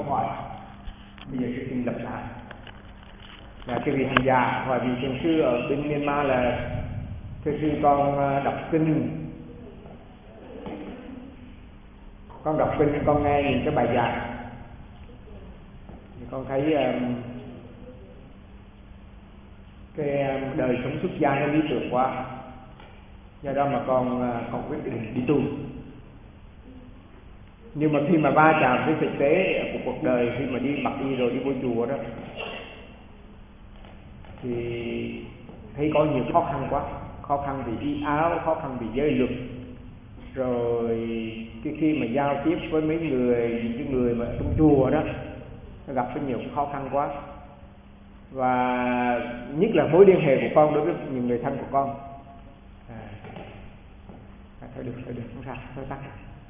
hỏi. Bây giờ tôi xin lập lại. Là cái vị hành giả hỏi vị thiền sư ở bên Myanmar là: thưa sư, con đọc kinh, con nghe những cái bài giảng, thì con thấy cái đời sống xuất gia nó lý tưởng quá, do đó mà con quyết định đi tu. Nhưng mà khi mà va chạm với thực tế của cuộc đời, khi mà đi mặc y rồi đi vô chùa đó, thì thấy có nhiều khó khăn quá. Khó khăn vì y áo, khó khăn vì giới luật, rồi khi mà giao tiếp với những cái người mà trong chùa đó, nó gặp rất nhiều khó khăn quá. Và nhất là mối liên hệ của con đối với những người thân của con. Thôi được, không sao, thôi tắt.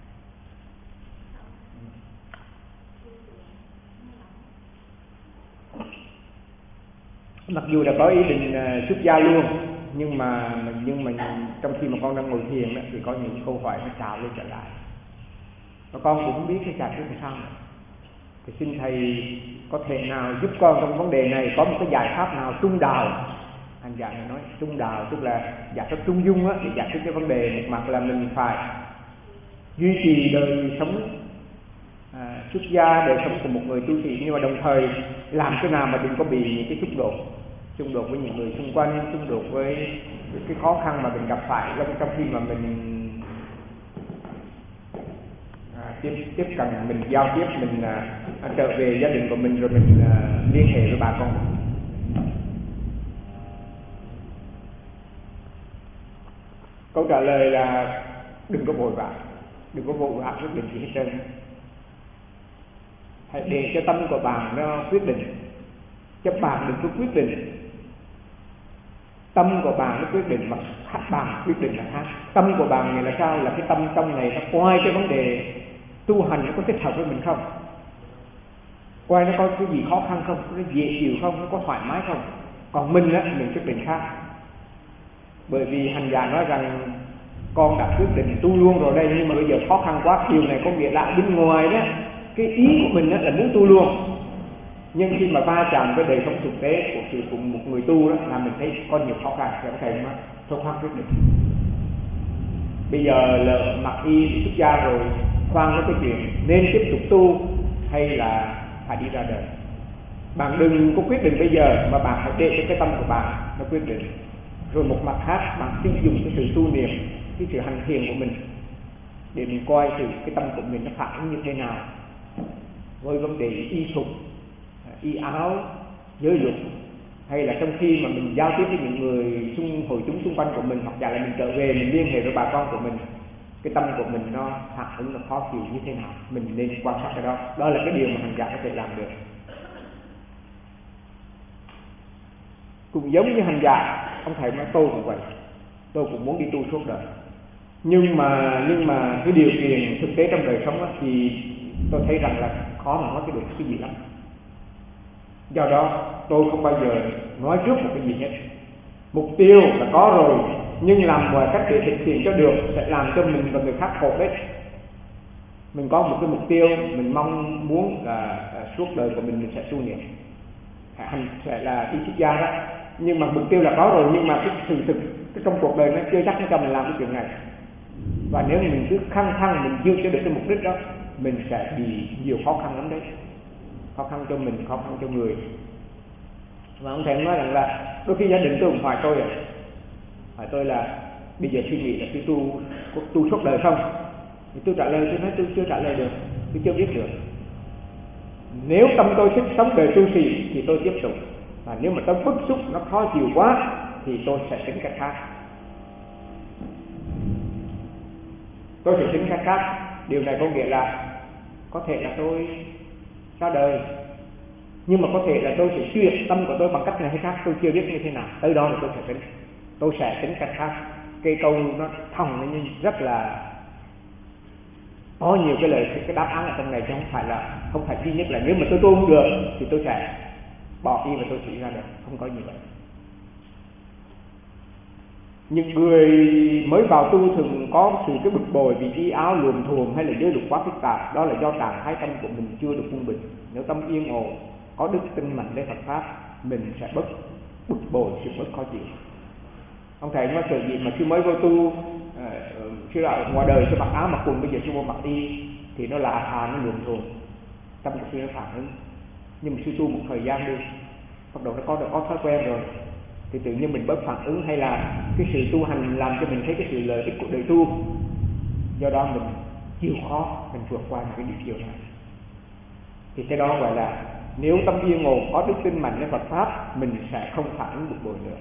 Mặc dù đã có ý định xuất gia luôn, nhưng mà trong khi mà con đang ngồi thiền đó, thì có những câu hỏi nó trào lên trở lại, và con cũng không biết cái giải quyết làm sao nữa. Thì xin thầy có thể nào giúp con trong vấn đề này, có một cái giải pháp nào trung đạo. Hành giả này nói trung đạo tức là giải pháp trung dung á, để giải quyết cái vấn đề. Một mặt là mình phải duy trì đời sống xuất gia, đời sống của một người tu sĩ, nhưng mà đồng thời làm thế nào mà đừng có bị những cái xung đột với những người xung quanh, xung đột với cái khó khăn mà mình gặp phải trong khi mà mình tiếp cận, mình giao tiếp, mình trở về gia đình của mình, rồi mình liên hệ với bà con. Câu trả lời là đừng có vội vã quyết định gì hết trơn. Hãy để cho tâm của bạn nó quyết định, chứ bạn đừng có quyết định. Tâm của bạn nó quyết định, mà bạn quyết định là khác. Tâm của bạn này là sao? Là cái tâm trong này nó coi cái vấn đề tu hành nó có thích hợp với mình không, coi nó có cái gì khó khăn không, nó dễ chịu không, nó có thoải mái không. Còn mình á, mình quyết định khác. Bởi vì hành giả nói rằng con đã quyết định tu luôn rồi đây, nhưng mà bây giờ khó khăn quá. Điều này có nghĩa là bên ngoài đó, cái ý của mình đó là muốn tu luôn, nhưng khi mà va chạm với đời sống thực tế của một người tu đó, là mình thấy có nhiều khó khăn, thì có thể mà thôi khoan quyết định. Bây giờ là mặc y xuất gia rồi, khoan với cái chuyện nên tiếp tục tu hay là phải đi ra đời. Bạn đừng có quyết định bây giờ, mà bạn hãy để cho cái tâm của bạn nó quyết định. Rồi một mặt khác, bạn sử dụng cái sự tu niệm, cái sự hành thiền của mình, để mình coi thử cái tâm của mình nó phản ứng như thế nào với vấn đề y phục, y áo, giới luật, hay là trong khi mà mình giao tiếp với những người hội chúng xung quanh của mình, hoặc giả là mình trở về mình liên hệ với bà con của mình, cái tâm của mình nó phản ứng, nó khó chịu như thế nào, mình nên quan sát cái đó. Đó là cái điều mà hành giả có thể làm được. Cũng giống như hành giả, ông thầy nói tôi cũng vậy, tôi cũng muốn đi tu suốt đời, nhưng mà cái điều kiện thực tế trong đời sống đó, thì tôi thấy rằng là khó mà nói được cái gì lắm. Do đó tôi không bao giờ nói trước một cái gì hết. Mục tiêu là có rồi, nhưng làm mọi cách để thực hiện cho được sẽ làm cho mình và người khác khổ hết. Mình có một cái mục tiêu, mình mong muốn là suốt đời của mình sẽ tu niệm, sẽ là đi xuất gia đó. Nhưng mà mục tiêu là có rồi, nhưng mà cái sự thực trong cuộc đời nó chưa chắc nó cho mình làm cái chuyện này. Và nếu mình cứ khăng khăng mình chưa cho được cái mục đích đó, mình sẽ bị nhiều khó khăn lắm đấy. Khó khăn cho mình, khó khăn cho người. Và ông thầy nói rằng là đôi khi gia đình tôi cũng hỏi tôi là bây giờ suy nghĩ là tôi tu suốt đời không? Thì tôi trả lời, tôi nói tôi chưa trả lời được, tôi chưa biết được. Nếu tâm tôi thích sống đời tu sĩ thì tôi tiếp tục, và nếu mà tôi bức xúc nó khó chịu quá thì tôi sẽ tính cách khác. Tôi sẽ tính cách khác. Điều này có nghĩa là có thể là tôi ra đời, nhưng mà có thể là tôi sẽ chuyển tâm của tôi bằng cách này hay khác, tôi chưa biết như thế nào. Tới đó là tôi sẽ tính cách khác. Cái câu nó thòng nó rất là có nhiều cái lời, cái đáp án ở trong này, chứ không phải duy nhất là nếu mà tôi tu không được thì tôi sẽ bỏ đi và tôi chỉ ra được, không có như vậy. Những người mới vào tu thường có sự cái bực bội vì y áo luồm thuồm hay là giới luật quá phức tạp. Đó là do trạng thái tâm của mình chưa được quân bình. Nếu tâm yên ổn, có đức tin mạnh để Phật pháp, mình sẽ bớt bực bội, sự bớt khó chịu. Ông thầy nói sự gì mà khi mới vô tu, khi là ngoài đời sư mặc áo mặc quần, bây giờ sư vô mặc y thì nó lạ thà, nó luồm thuồm, tâm của sư nó phản ứng. Nhưng mà sư tu một thời gian đi, bắt đầu nó có thói quen rồi, thì tự nhiên mình bớt phản ứng, hay là cái sự tu hành làm cho mình thấy cái sự lợi ích của đời tu. Do đó mình chịu khó, mình vượt qua những cái điều này. Thì cái đó gọi là nếu tâm yên ổn, có đức tin mạnhในPhật pháp, mình sẽ không phản ứng bực bội nữa.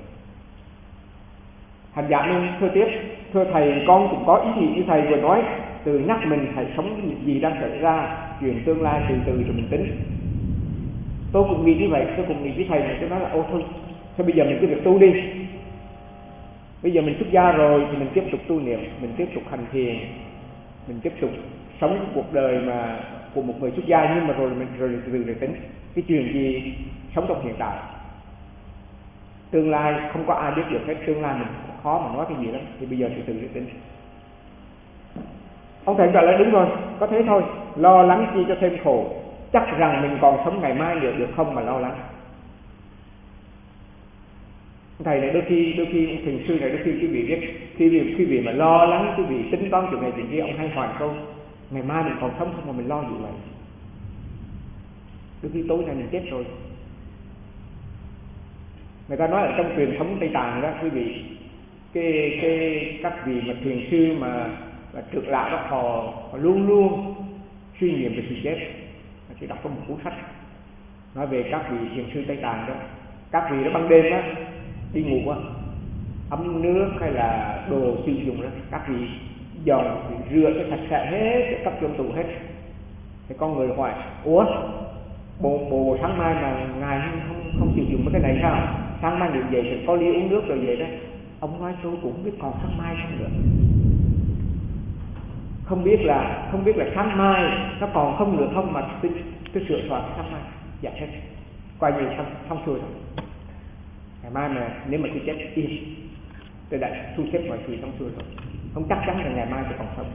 Hành giả nên thưa tiếp: thưa thầy, con cũng có ý nghĩ như thầy vừa nói, từ nhắc mình hãy sống những gì đang xảy ra, chuyện tương lai từ từ rồi mình tính. Tôi cũng nghĩ như vậy, tôi cũng nghĩ với thầy này, tôi nói là ô thôi bây giờ mình cứ việc tu đi. Bây giờ mình xuất gia rồi thì mình tiếp tục tu niệm, mình tiếp tục hành thiền, mình tiếp tục sống cuộc đời mà của một người xuất gia, nhưng mà rồi mình rồi từ từ tính. Cái chuyện gì sống trong hiện tại, tương lai không có ai biết được hết, tương lai mình khó mà nói cái gì lắm, thì bây giờ từ từ tính. Ông thầy gọi là đúng rồi, có thế thôi, lo lắng chi cho thêm khổ, chắc rằng mình còn sống ngày mai được không mà lo lắng. Thầy này đôi khi thiền sư này đôi khi quý vị biết, quý vị mà lo lắng, quý vị tính toán chuyện này chuyện kia, ông hay hoàn câu ngày mai mình còn sống không mà mình lo gì vậy. Đôi khi tối nay mình chết rồi. Người ta nói ở trong truyền thống Tây Tạng đó quý vị, các vị mà thiền sư mà trưởng lão đó, họ luôn luôn suy nghiệm về sự chết. Chỉ đọc có một cuốn sách nói về các vị thiền sư Tây Tạng đó, các vị đó ban đêm đó đi ngủ á, ấm nước hay là đồ sử dụng đó, các vị dọn rửa cái sạch sẽ hết, cấp trong tủ hết. Thì con người hỏi: ủa, bộ sáng mai mà ngài không sử dụng mấy cái này sao? Sáng mai được dậy thì có ly uống nước rồi vậy đó. Ông nói tôi cũng không biết còn sáng mai không nữa. Không biết là sáng mai nó còn không được không mà tôi sửa soạn sáng mai. Dạ hết, coi như xong xuôi rồi. Ngày mai mà nếu mà tôi chết yên, tôi đã thu xếp mọi chuyện xong xuôi rồi, không chắc chắn là ngày mai tôi còn sống.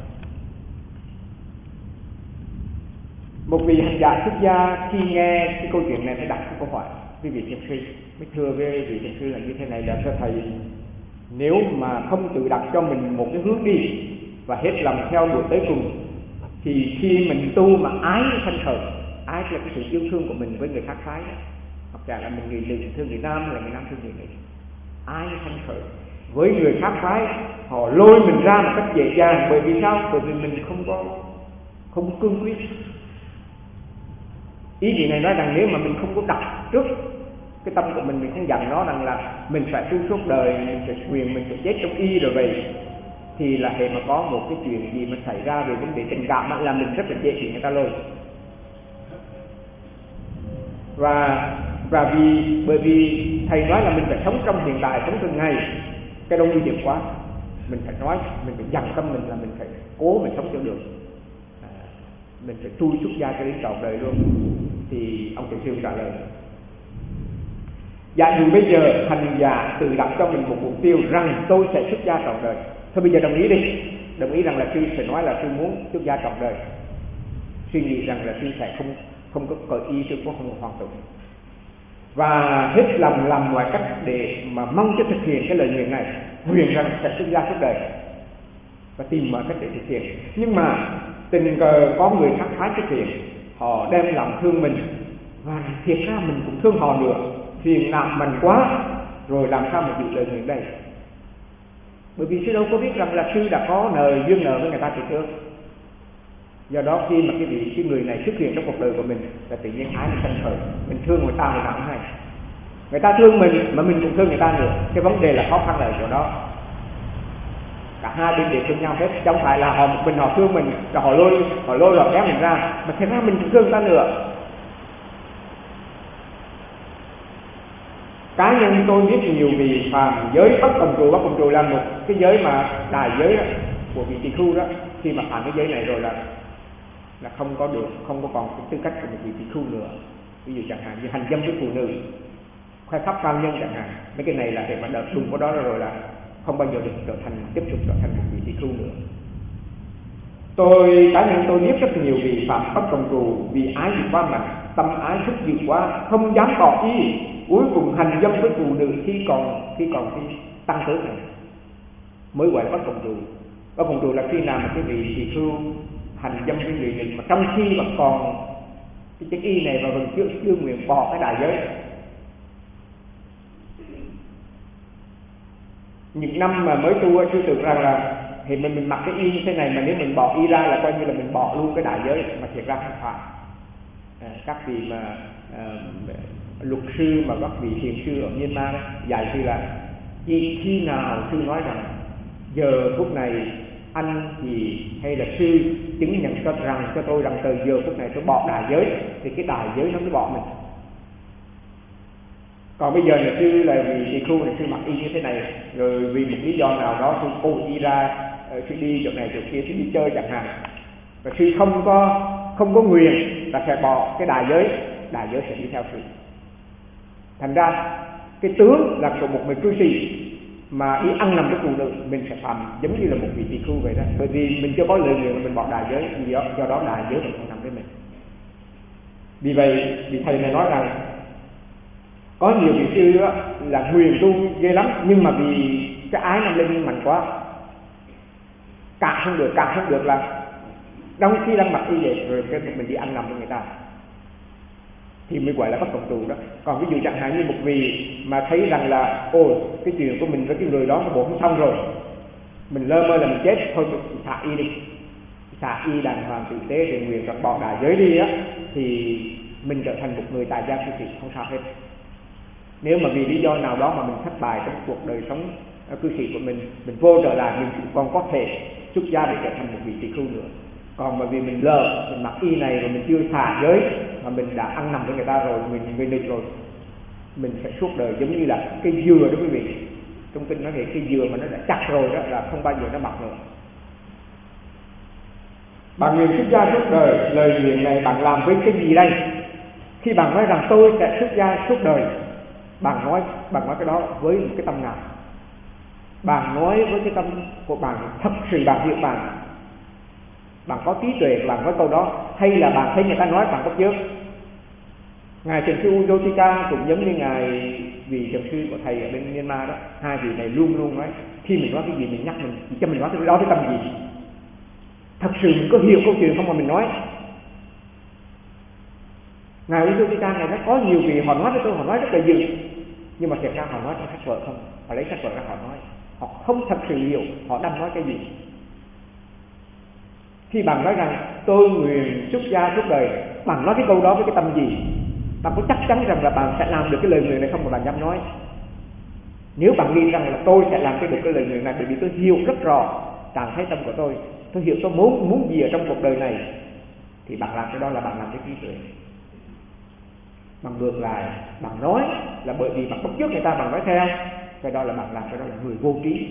Một vị hành giả xuất gia khi nghe cái câu chuyện này mới đặt cái câu hỏi với vị thiền sư, mới thưa với vị thiền sư là như thế này: là thưa thầy, nếu mà không tự đặt cho mình một cái hướng đi và hết lòng theo đuổi tới cùng, thì khi mình tu mà ái sanh khởi, ái là cái sự yêu thương của mình với người khác phái đó, hoặc là mình người nữ thương người nam hay là người nam thương người nữ, ái sanh khởi với người khác phái, họ lôi mình ra một cách dễ dàng. Bởi vì sao? Bởi vì mình không cương quyết. Ý gì này nói rằng nếu mà mình không có đặt trước cái tâm của mình không dặn nó rằng là mình phải tu suốt đời, mình sẽ quyền, mình sẽ chết trong y rồi vậy, thì là hệ mà có một cái chuyện gì mà xảy ra về vấn đề tình cảm là mình rất là dễ bị người ta lôi. Và bởi vì thầy nói là mình phải sống trong hiện tại, sống từng ngày, cái đâu nguy hiểm quá. Mình phải nói, mình phải dằn tâm mình là mình phải cố mình sống cho được, mình phải tu xuất gia cho đến trọn đời luôn. Thì ông thiền sư trả lời: dạ dù bây giờ hành giả tự đặt cho mình một mục tiêu rằng tôi sẽ xuất gia trọn đời. Thôi bây giờ đồng ý đi, đồng ý rằng là sư sẽ nói là sư muốn xuất gia trọn đời, suy nghĩ rằng là sư sẽ không có cởi y, sư cũng không hoàn tụng, và hết lòng làm mọi cách để mà mong cho thực hiện cái lời nguyện này, nguyện rằng sẽ xuất gia suốt đời và tìm mọi cách để thực hiện. Nhưng mà tình cờ có người khác phái xuất hiện, họ đem lòng thương mình, và thiệt ra mình cũng thương họ nữa, phiền não mình quá, rồi làm sao mà giữ lời nguyện đây? Bởi vì sư đâu có biết rằng là sư đã có duyên nợ với người ta từ trước. Do đó khi mà cái người này xuất hiện trong cuộc đời của mình là tự nhiên ái mình sanh khởi, mình thương người ta, người ta cũng hay, người ta thương mình mà mình cũng thương người ta nữa. Cái vấn đề là khó khăn là ở chỗ đó, cả hai bên đều thương nhau hết, chứ không phải là họ một mình họ thương mình rồi họ lôi kéo mình ra, mà thật ra mình cũng thương người ta nữa. Cá nhân tôi biết nhiều vị phàm giới bất cộng trụ là một cái giới mà đại giới đó, của vị tỳ khưu đó, khi mà phạm cái giới này rồi là không có còn cái tư cách của một vị tỳ khưu nữa. Ví dụ chẳng hạn như hành dâm với phụ nữ, khoe khắp cao nhân chẳng hạn, mấy cái này là để mà đợt đùng có đó rồi là không bao giờ được tiếp tục trở thành một vị tỳ khưu nữa. Tôi cá nhân tôi biết rất nhiều vị phạm pháp cầm tù vì ái dục quá mạnh, tâm ái thức dữ quá, không dám bỏ ý, cuối cùng hành dâm với phụ nữ khi còn tăng tử này mới gọi là bắt cầm tù. Bắt cầm tù là khi nào mà cái vị tỳ khưu hành dâm với người nữ mà trong khi mà còn cái chất y này và vẫn chưa nguyện bỏ cái đại giới. Những năm mà mới tu tôi tưởng rằng là thì mình mặc cái y như thế này mà nếu mình bỏ y ra là coi như là mình bỏ luôn cái đại giới, mà thiệt ra không phải. Các vị mà luật sư mà các vị thiền sư ở Myanmar đó, dạy thì là khi nào sư nói rằng giờ phút này anh thì hay là sư chứng nhận cho tôi rằng từ giờ phút này tôi bỏ đại giới thì cái đại giới nó mới bỏ mình. Còn bây giờ là sư là vì tỳ khưu này sư mặc y như thế này rồi vì một lý do nào đó sư cố đi ra sư đi chỗ này chỗ kia sư đi chơi chẳng hạn, và sư không có nguyện là sẽ bỏ cái đại giới sẽ đi theo sư. Thành ra cái tướng là của một người cư sĩ mà đi ăn nằm với phụ nữ mình sẽ phạm giống như là một vị tỳ khưu vậy đó, bởi vì mình chưa có lời nguyện mà mình bỏ đại giới, do đó đại giới mình không nằm với mình. Vì vậy vị thầy này nói rằng có nhiều vị sư là nguyện tu ghê lắm nhưng mà vì cái ái nó lên mạnh quá, càng không được là trong khi đang mặc y vậy rồi cái mình đi ăn nằm với người ta thì mới gọi là bắt cầm tù đó. Còn ví dụ chẳng hạn như một vị mà thấy rằng là cái chuyện của mình với cái người đó nó bộ không xong rồi, mình lơ mơ là mình chết thôi, xả y đi, xả y đàng hoàng tử tế để nguyện rằng bỏ đại giới đi á, thì mình trở thành một người tại gia cư sĩ không sao hết. Nếu mà vì lý do nào đó mà mình thất bại trong cuộc đời sống cư sĩ của mình vô trở lại, mình còn có thể xuất gia để trở thành một vị tỳ khưu nữa. Còn mà vì mình mình mặc y này rồi mình chưa xả giới mà mình đã ăn nằm với người ta rồi, mình được rồi, mình sẽ suốt đời giống như là cây dừa đó quý vị. Trong kinh nói về cây dừa mà nó đã chặt rồi đó là không bao giờ nó mọc nữa. Bạn nguyện xuất gia suốt đời, lời nguyện này bạn làm với cái gì đây? Khi bạn nói rằng tôi sẽ xuất gia suốt đời, bạn nói cái đó với một cái tâm nào? Bạn nói với cái tâm của bạn thật sự bạn hiểu bạn có trí tuệ bạn nói câu đó, hay là bạn thấy người ta nói bạn bắt chước? Ngài Thiền sư Ujotika cũng giống như ngài vị thiền sư của thầy ở bên Myanmar đó, hai vị này luôn nói khi mình nói cái gì mình nhắc mình chỉ cho mình nói cái đó với tâm gì. Thật sự mình có hiểu câu chuyện không mà mình nói. Ngài Ujotika này nó có nhiều vị họ nói với tôi, họ nói rất là dữ, nhưng mà thiệt ra họ nói trong sách vở không, họ lấy sách vở ra họ nói, họ không thật sự hiểu họ đang nói cái gì. Khi bạn nói rằng tôi nguyện xuất gia suốt đời, bạn nói cái câu đó với cái tâm gì? Bạn có chắc chắn rằng là bạn sẽ làm được cái lời nguyện này không mà bạn dám nói? Nếu bạn nghĩ rằng là tôi sẽ làm được cái lời nguyện này bởi vì tôi hiểu rất rõ trạng thái tâm của tôi hiểu tôi muốn gì ở trong cuộc đời này, thì bạn làm cái đó là bạn làm cái trí tuệ. Bằng ngược lại, bạn nói là bởi vì bạn bắt chước người ta bạn nói theo, cái đó là bạn làm cái đó là người vô trí.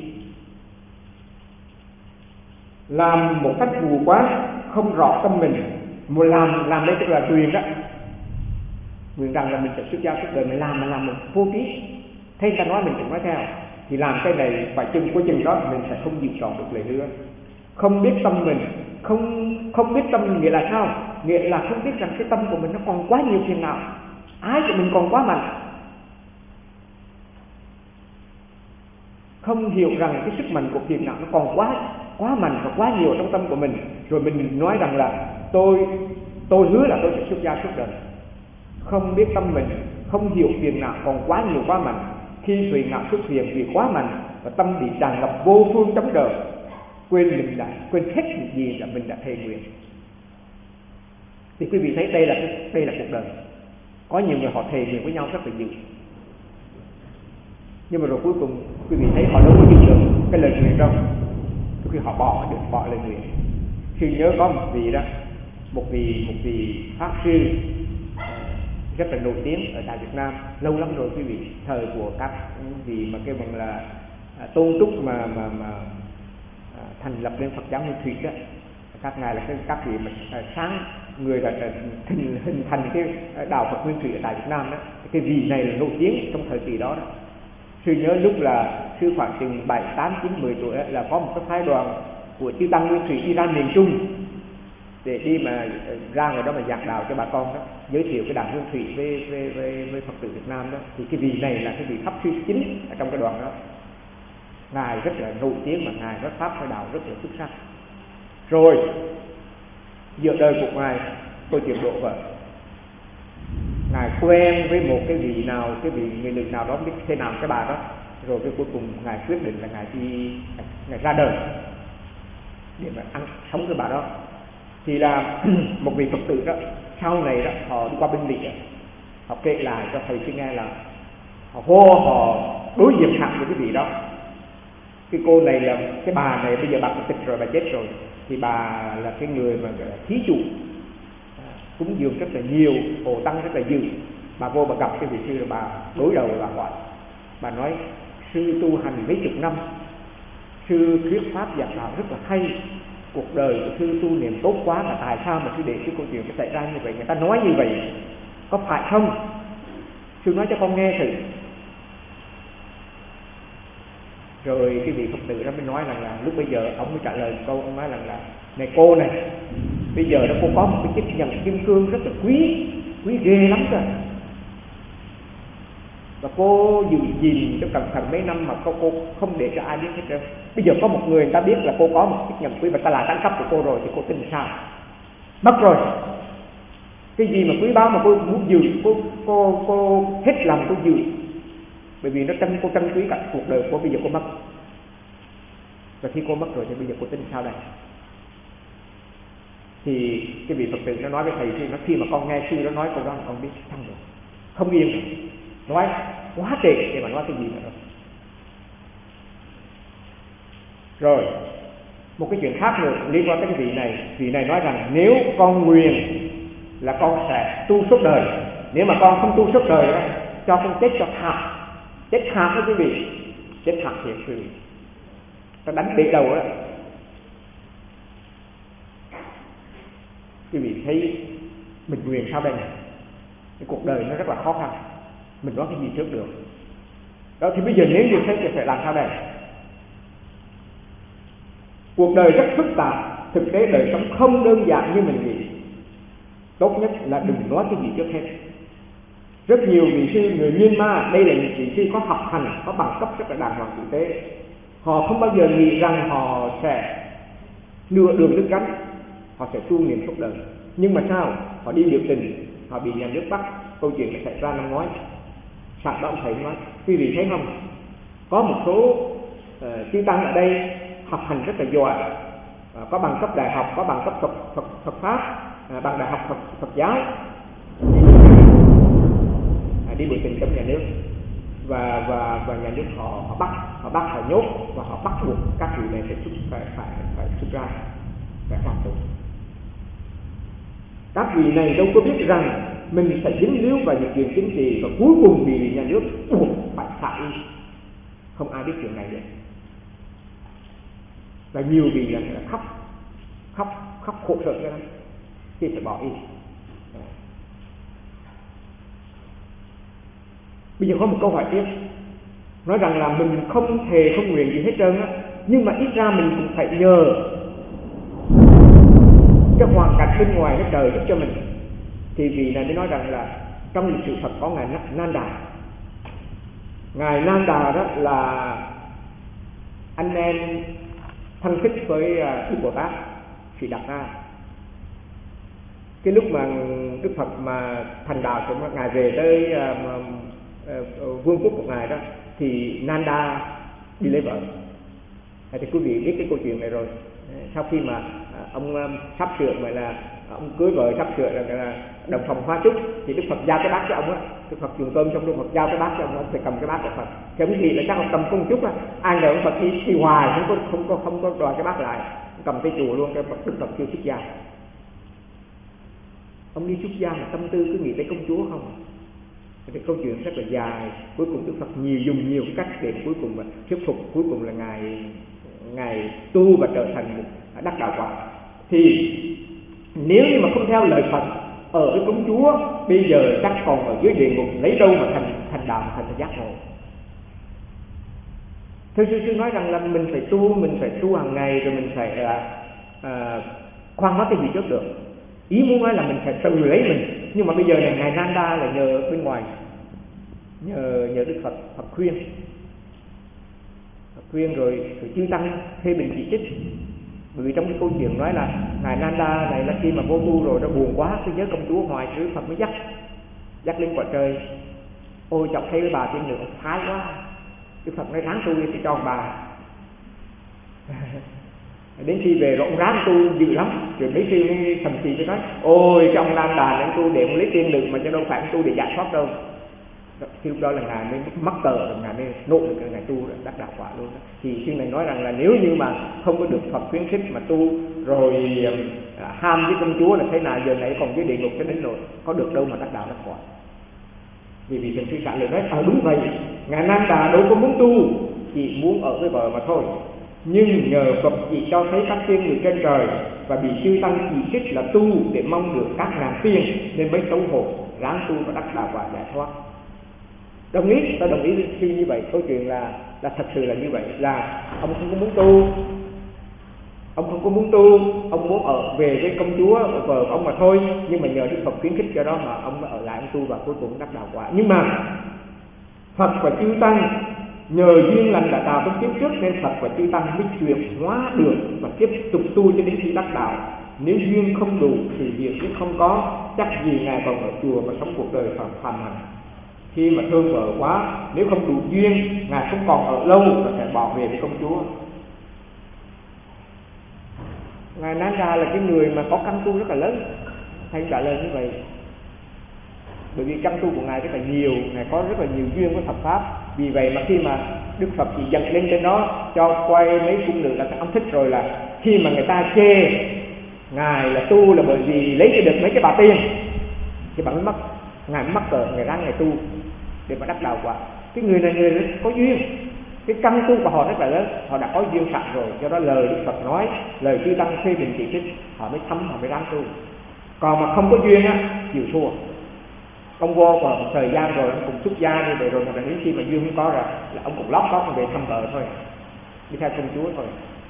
Làm một cách mù quáng không rõ tâm mình, mà làm đây tức là truyền đó, nguyện rằng là mình sẽ xuất gia suốt đời, mình làm một vô trí, thấy người ta nói mình cũng nói theo, thì làm cái này phải chừng đó mình sẽ không chịu trọn được lời hứa. Không biết tâm mình, không biết tâm mình nghĩa là sao? Nghĩa là không biết rằng cái tâm của mình nó còn quá nhiều phiền não, ái của mình còn quá mạnh, không hiểu rằng cái sức mạnh của phiền não nó còn quá mạnh và quá nhiều trong tâm của mình, rồi mình nói rằng là tôi hứa là tôi sẽ xuất gia suốt đời. Không biết tâm mình, không hiểu phiền não còn quá nhiều quá mạnh. Khi phiền não xuất hiện vì quá mạnh và tâm bị tràn ngập vô phương chống đỡ, quên hết những gì là mình đã thề nguyện. Thì quý vị thấy đây là cuộc đời. Có nhiều người họ thề nguyện với nhau rất là dữ, nhưng mà rồi cuối cùng quý vị thấy họ đâu có giữ được cái lời nguyện đâu, khi họ bỏ lời nguyện. Khi nhớ có một vị pháp sư rất là nổi tiếng ở tại Việt Nam lâu lắm rồi quý vị, thời của các vị mà kêu bằng là Tôn Túc mà thành lập lên Phật giáo Nguyên Thủy đó, các ngài là các vị mà sáng người là hình thành cái đạo Phật Nguyên Thủy ở tại Việt Nam đó. Cái vị này là nổi tiếng trong thời kỳ đó đó. Sư nhớ lúc là sư khoảng chừng 7, 8, 9, 10 tuổi là có một cái phái đoàn của chư Tăng Nguyên Thủy đi ra miền Trung để đi mà ra ngoài đó mà giảng đạo cho bà con đó, giới thiệu cái đạo Nguyên Thủy với Phật tử Việt Nam đó. Thì cái vị này là cái vị pháp sư chính ở trong cái đoàn đó. Ngài rất là nổi tiếng mà Ngài rất pháp phái đạo rất là xuất sắc. Rồi giữa đời của Ngài tôi chuyển độ vợ, Ngài quen với một cái vị nào, cái vị người nữ nào đó biết thế nào cái bà đó, rồi cái cuối cùng Ngài quyết định là Ngài ra đời để mà ăn sống với bà đó. Thì là một vị Phật tử đó sau này đó họ đi qua bên Mỹ, họ kể lại cho thầy sư nghe là họ đối diện thẳng với cái vị đó. Cái cô này là cái bà này bây giờ bà tịch rồi, bà chết rồi, thì bà là cái người mà thí chủ cúng dường rất là nhiều, hộ tăng rất là dữ. Bà vô bà gặp cái vị sư, bà đối đầu bà hỏi, bà nói sư tu hành mấy chục năm, sư thuyết pháp giảng đạo rất là hay, cuộc đời của sư tu niệm tốt quá, mà tại sao mà sư để cái câu chuyện nó xảy ra như vậy, người ta nói như vậy có phải không? Sư nói cho con nghe thử. Rồi cái vị Phật tử đó mới nói rằng là lúc bây giờ ông mới trả lời câu, ông nói rằng là này cô này, bây giờ đó cô có một cái chiếc nhẫn kim cương rất là quý ghê lắm cơ, và cô giữ gìn cho cẩn thận mấy năm mà cô không để cho ai biết hết trơn. Bây giờ có một người ta biết là cô có một chiếc nhẫn quý và ta là tán cấp của cô rồi, thì cô tin sao? Mất rồi. Cái gì mà quý báu mà cô muốn giữ, cô hết lòng cô giữ, bởi vì cô trân quý cả cuộc đời cô. Bây giờ cô mất, và khi cô mất rồi thì bây giờ cô tin sao đây? Thì cái vị Phật tử nó nói với thầy sư, nó khi mà con nghe sư nó nói câu đó con biết thăng rồi, không yên rồi, nói quá trễ để mà nói cái gì nữa rồi. Rồi một cái chuyện khác nữa liên quan tới cái vị này nói rằng nếu con nguyện là con sẽ tu suốt đời, nếu mà con không tu suốt đời đó, cho con chết cho thảm, chết thảm với quý vị, chết thảm thiệt quý vị, ta đánh bể đầu đó. Quý vị thấy mình nguyện sao đây này? Cái cuộc đời nó rất là khó khăn, mình nói cái gì trước được đó. Thì bây giờ nếu như thế thì phải làm sao đây? Cuộc đời rất phức tạp, thực tế đời sống không đơn giản như mình nghĩ. Tốt nhất là đừng nói cái gì trước hết. Rất nhiều vị sư người Myanmar, đây là những vị sư có học hành, có bằng cấp rất là đàng hoàng tử tế, họ không bao giờ nghĩ rằng họ sẽ nửa đường đứt cánh, họ sẽ tu niệm suốt đời. Nhưng mà sao? Họ đi biểu tình, họ bị nhà nước bắt. Câu chuyện này xảy ra năm ngoái. Sẵn đó ông thầy nói, quý vị thấy không, có một số chư tăng ở đây học hành rất là giỏi, có bằng cấp đại học, có bằng cấp Phật pháp, bằng đại học Phật giáo, đi biểu tình trong nhà nước, và nhà nước họ bắt, họ nhốt, và họ bắt buộc các vị này phải xuất ra, phải phạm tội. Các vị này đâu có biết rằng mình sẽ dính líu vào những chuyện chính trị, và cuối cùng bị nhà nước buộc phải xả y. Không ai biết chuyện này vậy. Và nhiều vị là khóc khổ sở cho lắm khi phải bỏ y. Bây giờ có một câu hỏi tiếp, nói rằng là mình không thề không nguyện gì hết trơn á, nhưng mà ít ra mình cũng phải nhờ cái hoàn cảnh bên ngoài nó trời giúp cho mình. Thì vị này mới nói rằng là trong lịch sử Phật có ngài Nan Đà. Ngài Nan Đà đó là anh em thân thích với Đức Bồ Tát Sĩ Đạt Na. Cái lúc mà Đức Phật mà thành đạo của ngài về tới vương quốc của ngài đó, thì Nanda đi lấy vợ. Thì quý vị biết cái câu chuyện này rồi. Sau khi mà ông sắp sửa mà là ông cưới vợ, sắp sửa là đồng phòng hoa chúc, thì Đức Phật giao cái bát cho ông á. Đức Phật dùng cơm xong Đức Phật giao cái bát cho ông phải cầm cái bát của Phật. Thì ông nghĩ là chắc ông cầm công chút á, ai ngờ ông Phật đi hoài không có đòi cái bát lại, cầm tay chùa luôn. Cái Đức Phật chưa xuất gia. Ông đi xuất gia mà tâm tư cứ nghĩ tới công chúa không. Thì câu chuyện rất là dài. Cuối cùng Đức Phật dùng nhiều cái cách để cuối cùng mà thuyết phục, cuối cùng là ngài tu và trở thành một đắc đạo quả. Thì nếu như mà không theo lời Phật, ở với công chúa bây giờ chắc còn ở dưới địa ngục, lấy đâu mà thành đạo, thành giác ngộ. Thưa sư nói rằng là mình phải tu hàng ngày, rồi mình phải khoan nói cái gì trước được. Ý muốn nói là mình phải tự lấy mình. Nhưng mà bây giờ này ngài Nanda là nhờ bên ngoài, nhờ Đức Phật khuyên rồi chư tăng phê bình chỉ trích. Bởi vì trong cái câu chuyện nói là ngài Nanda này là khi mà vô tu rồi nó buồn quá, cứ nhớ công chúa hoài, Đức Phật mới dắt lên quả trời. Ôi chọc thấy bà tiên nữ thái quá, Đức Phật nói ráng tu đi thì cho bà. Đến khi về rồi ông ráng tu dữ lắm, rồi mấy sư thầm thì mới nói ôi trong Nam Đà anh tu để ông lấy tiên nữ mà cho đâu phải ông tu để giải thoát đâu. Thì lúc đó là ngài mới mắc cờ, rồi ngài mới nộ được ngài tu đắc đạo quả luôn. Thì sư này nói rằng là nếu như mà không có được Phật khuyến khích mà tu rồi ham với công chúa là thế nào, giờ này còn dưới địa ngục cho đến rồi, có được đâu mà đắc đạo đắc quả. Vì thiền sư trả lời nói đúng vậy, ngài Nam Đà đâu có muốn tu, chỉ muốn ở với vợ mà thôi. Nhưng nhờ Phật chỉ cho thấy các tiên người trên trời và bị chư tăng chỉ trích là tu để mong được các ngàn tiên, nên mới xấu hổ ráng tu và đắc đạo quả giải thoát. Đồng ý, ta đồng ý suy như vậy. Câu chuyện là thật sự là như vậy, là ông không có muốn tu, ông muốn ở về với công chúa vợ ông mà thôi. Nhưng mà nhờ Đức Phật khuyến khích cho đó mà ông ở lại ông tu và cuối cùng đắc đạo quả. Nhưng mà Phật và chư tăng nhờ duyên lành đã tạo trong kiếp trước, nên Phật và chư tăng mới chuyển hóa được và tiếp tục tu cho đến khi đắc đạo. Nếu duyên không đủ thì việc cũng không có, chắc gì ngài còn ở chùa và sống cuộc đời phàm hành. Khi mà thương vợ quá, nếu không đủ duyên, ngài không còn ở lâu và sẽ bỏ về với công chúa. Ngài Nanda là cái người mà có căn tu rất là lớn, thầy trả lời như vậy. Bởi vì căn tu của ngài rất là nhiều, ngài có rất là nhiều duyên với Phật pháp. Vì vậy mà khi mà Đức Phật chỉ dẫn lên trên đó cho quay mấy cung nữ là ông thích rồi, là khi mà người ta chê ngài là tu là bởi vì lấy cho được mấy cái bà tiên, thì bạn mới mất. Ngài mắc cờ, ngài ráng ngài tu để mà đắc đạo quả. Cái người này người có duyên, cái căn tu của họ rất là lớn, họ đã có duyên sẵn rồi. Do đó lời Đức Phật nói, lời chư tăng phê bình chỉ trích, họ mới thấm, họ mới ráng tu. Còn mà không có duyên á, chịu thua. Ông vô còn một thời gian rồi ông cũng xuất gia đi rồi, mà đến khi mà duyên không có rồi là ông cũng lót ông về thăm vợ thôi, đi theo công chúa thôi.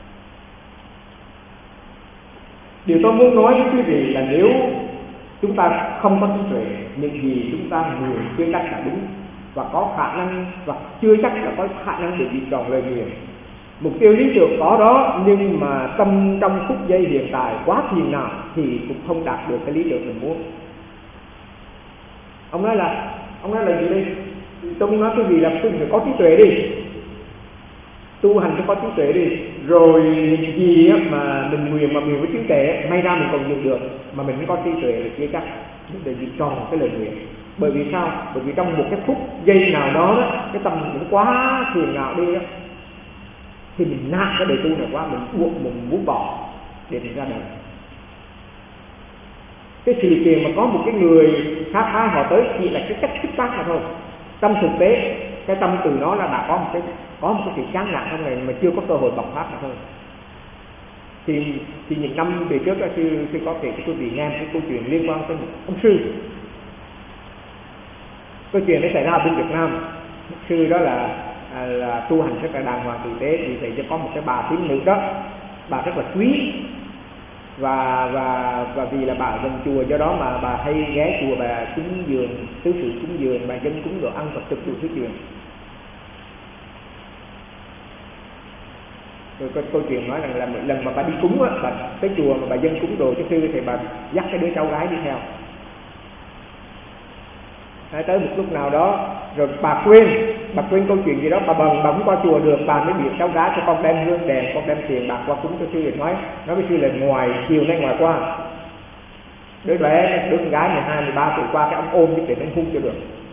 Điều tôi muốn nói với quý vị là nếu chúng ta không có trí tuệ, những gì chúng ta nguyện chưa chắc là đúng, và có khả năng và chưa chắc là có khả năng để bị tròn lời nguyện. Mục tiêu lý tưởng có đó, nhưng mà tâm trong phút giây hiện tại quá phiền não thì cũng không đạt được cái lý tưởng mình muốn. Ông nói là gì đây? Tôi muốn nói cái gì là tôi phải có trí tuệ đi, tu hành phải có trí tuệ đi, rồi những gì mà mình nguyện với trí tuệ, may ra mình còn dùng được, mà mình không có trí tuệ là chưa chắc để bị tròn cái lời nguyện. Bởi vì sao? Bởi vì trong một cái phút giây nào đó, cái tâm mình quá phiền não đi đó, thì mình nát cái đời tu này quá, mình buộc mình muốn bỏ để mình ra đời. Cái sự kiện mà có một cái người khác họ tới chỉ là cái cách thích tác mà thôi. Trong thực tế cái tâm từ nó là đã có một cái sự chán nản trong này mà chưa có cơ hội bộc phát mà thôi. Thì những năm về trước sư có kể cho quý vị nghe cái câu chuyện liên quan tới một ông sư. Câu chuyện đấy xảy ra ở bên Việt Nam. Sư đó là tu hành rất là đàng hoàng tử tế, thì thầy cho có một cái bà tín nữ đó, bà rất là quý, và vì là bà gần chùa, do đó mà bà hay ghé chùa, bà cúng dường, tứ sự cúng dường, bà dân cúng đồ ăn Phật thực đủ thứ chuyện. Rồi câu chuyện nói rằng là một lần mà bà đi cúng á, bà tới chùa mà bà dân cúng đồ cho sư, thì bà dắt cái đứa cháu gái đi theo. Tới một lúc nào đó rồi bà quên câu chuyện gì đó, bà không qua chùa được, bà mới biểu cháu gái cho con đem hương đèn, con đem tiền bạc qua cúng cho sư. Thì nói với sư là ngoài chiều nay ngoài qua, đứa con gái 12, 13 tuổi qua, cái ông ôm cái tiền đến hung cho được.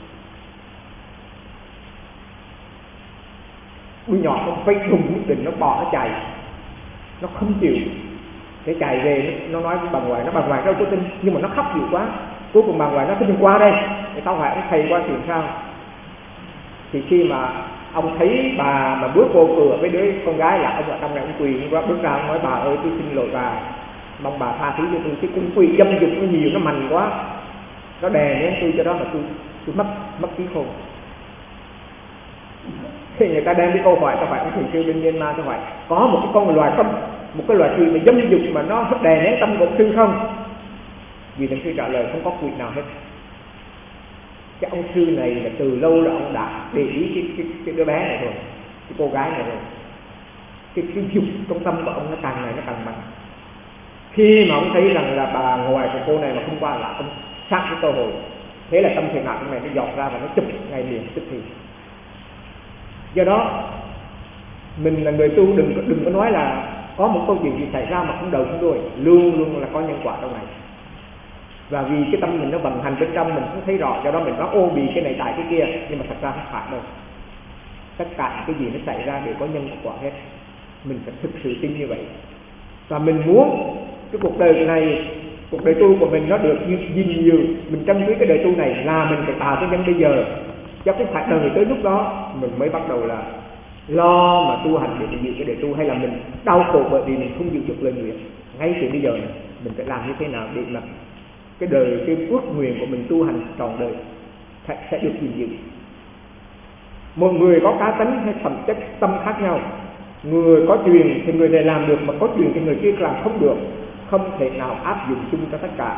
Đứa nhỏ nó phải thùng nhất định, nó bỏ nó chạy, nó không chịu, để chạy về nó nói với bà ngoại, nó bà ngoại đâu có tin, nhưng mà nó khóc nhiều quá. Cuối cùng bà ngoại nó cứ đừng qua đây, thì tao hỏi ông thầy qua chuyện sao. Thì khi mà ông thấy bà mà bước vô cửa với đứa con gái, là ông ở trong này, ông quỳ bước ra, ông nói bà ơi tôi xin lỗi bà, mong bà tha thứ cho tôi, cái cung quỳ dâm dục nó nhiều, nó mạnh quá, nó đè nén tôi, cho đó mà tôi mất trí khôn. Thì người ta đem cái câu hỏi, ta hỏi ông thiền sư bên Myanmar, ta hỏi có một cái con loài không, một cái loài gì mà dâm dục mà nó đè nén tâm của sư không? Vì thiền sư trả lời không có quỷ nào hết. Cái ông sư này là từ lâu là ông đã để ý cái đứa bé này rồi, cái cô gái này rồi. Cái dục trong tâm của ông nó càng ngày nó càng mạnh. Khi mà ông thấy rằng là bà ngoài của cô này mà không qua là ông sát cái cơ hội. Thế là tâm thiện nạn này nó dọt ra và nó chụp ngay liền tức thì. Do đó mình là người tu đừng có nói là có một câu chuyện gì xảy ra mà không đầu không đuôi, luôn luôn là có nhân quả trong này. Và vì cái tâm mình nó vận hành bên trong mình không thấy rõ, do đó mình nói ô bị cái này tại cái kia, nhưng mà thật ra không phải đâu. Tất cả cái gì nó xảy ra đều có nhân quả hết. Mình phải thực sự tin như vậy. Và mình muốn cái cuộc đời này, cuộc đời tu của mình nó được gìn giữ, mình trân quý cái đời tu này là mình phải tạo cái nhân bây giờ. Chứ không phải đời tới lúc đó mình mới bắt đầu là lo mà tu hành để giữ cái đời tu, hay là mình đau khổ bởi vì mình không giữ được lời nguyện. Ngay từ bây giờ này, mình phải làm như thế nào để mà cái đời, cái ước nguyện của mình tu hành trọn đời sẽ được gìn giữ. Một người có cá tính hay phẩm chất tâm khác nhau. Người có truyền thì người này làm được, mà có truyền thì người kia làm không được. Không thể nào áp dụng chung cho tất cả.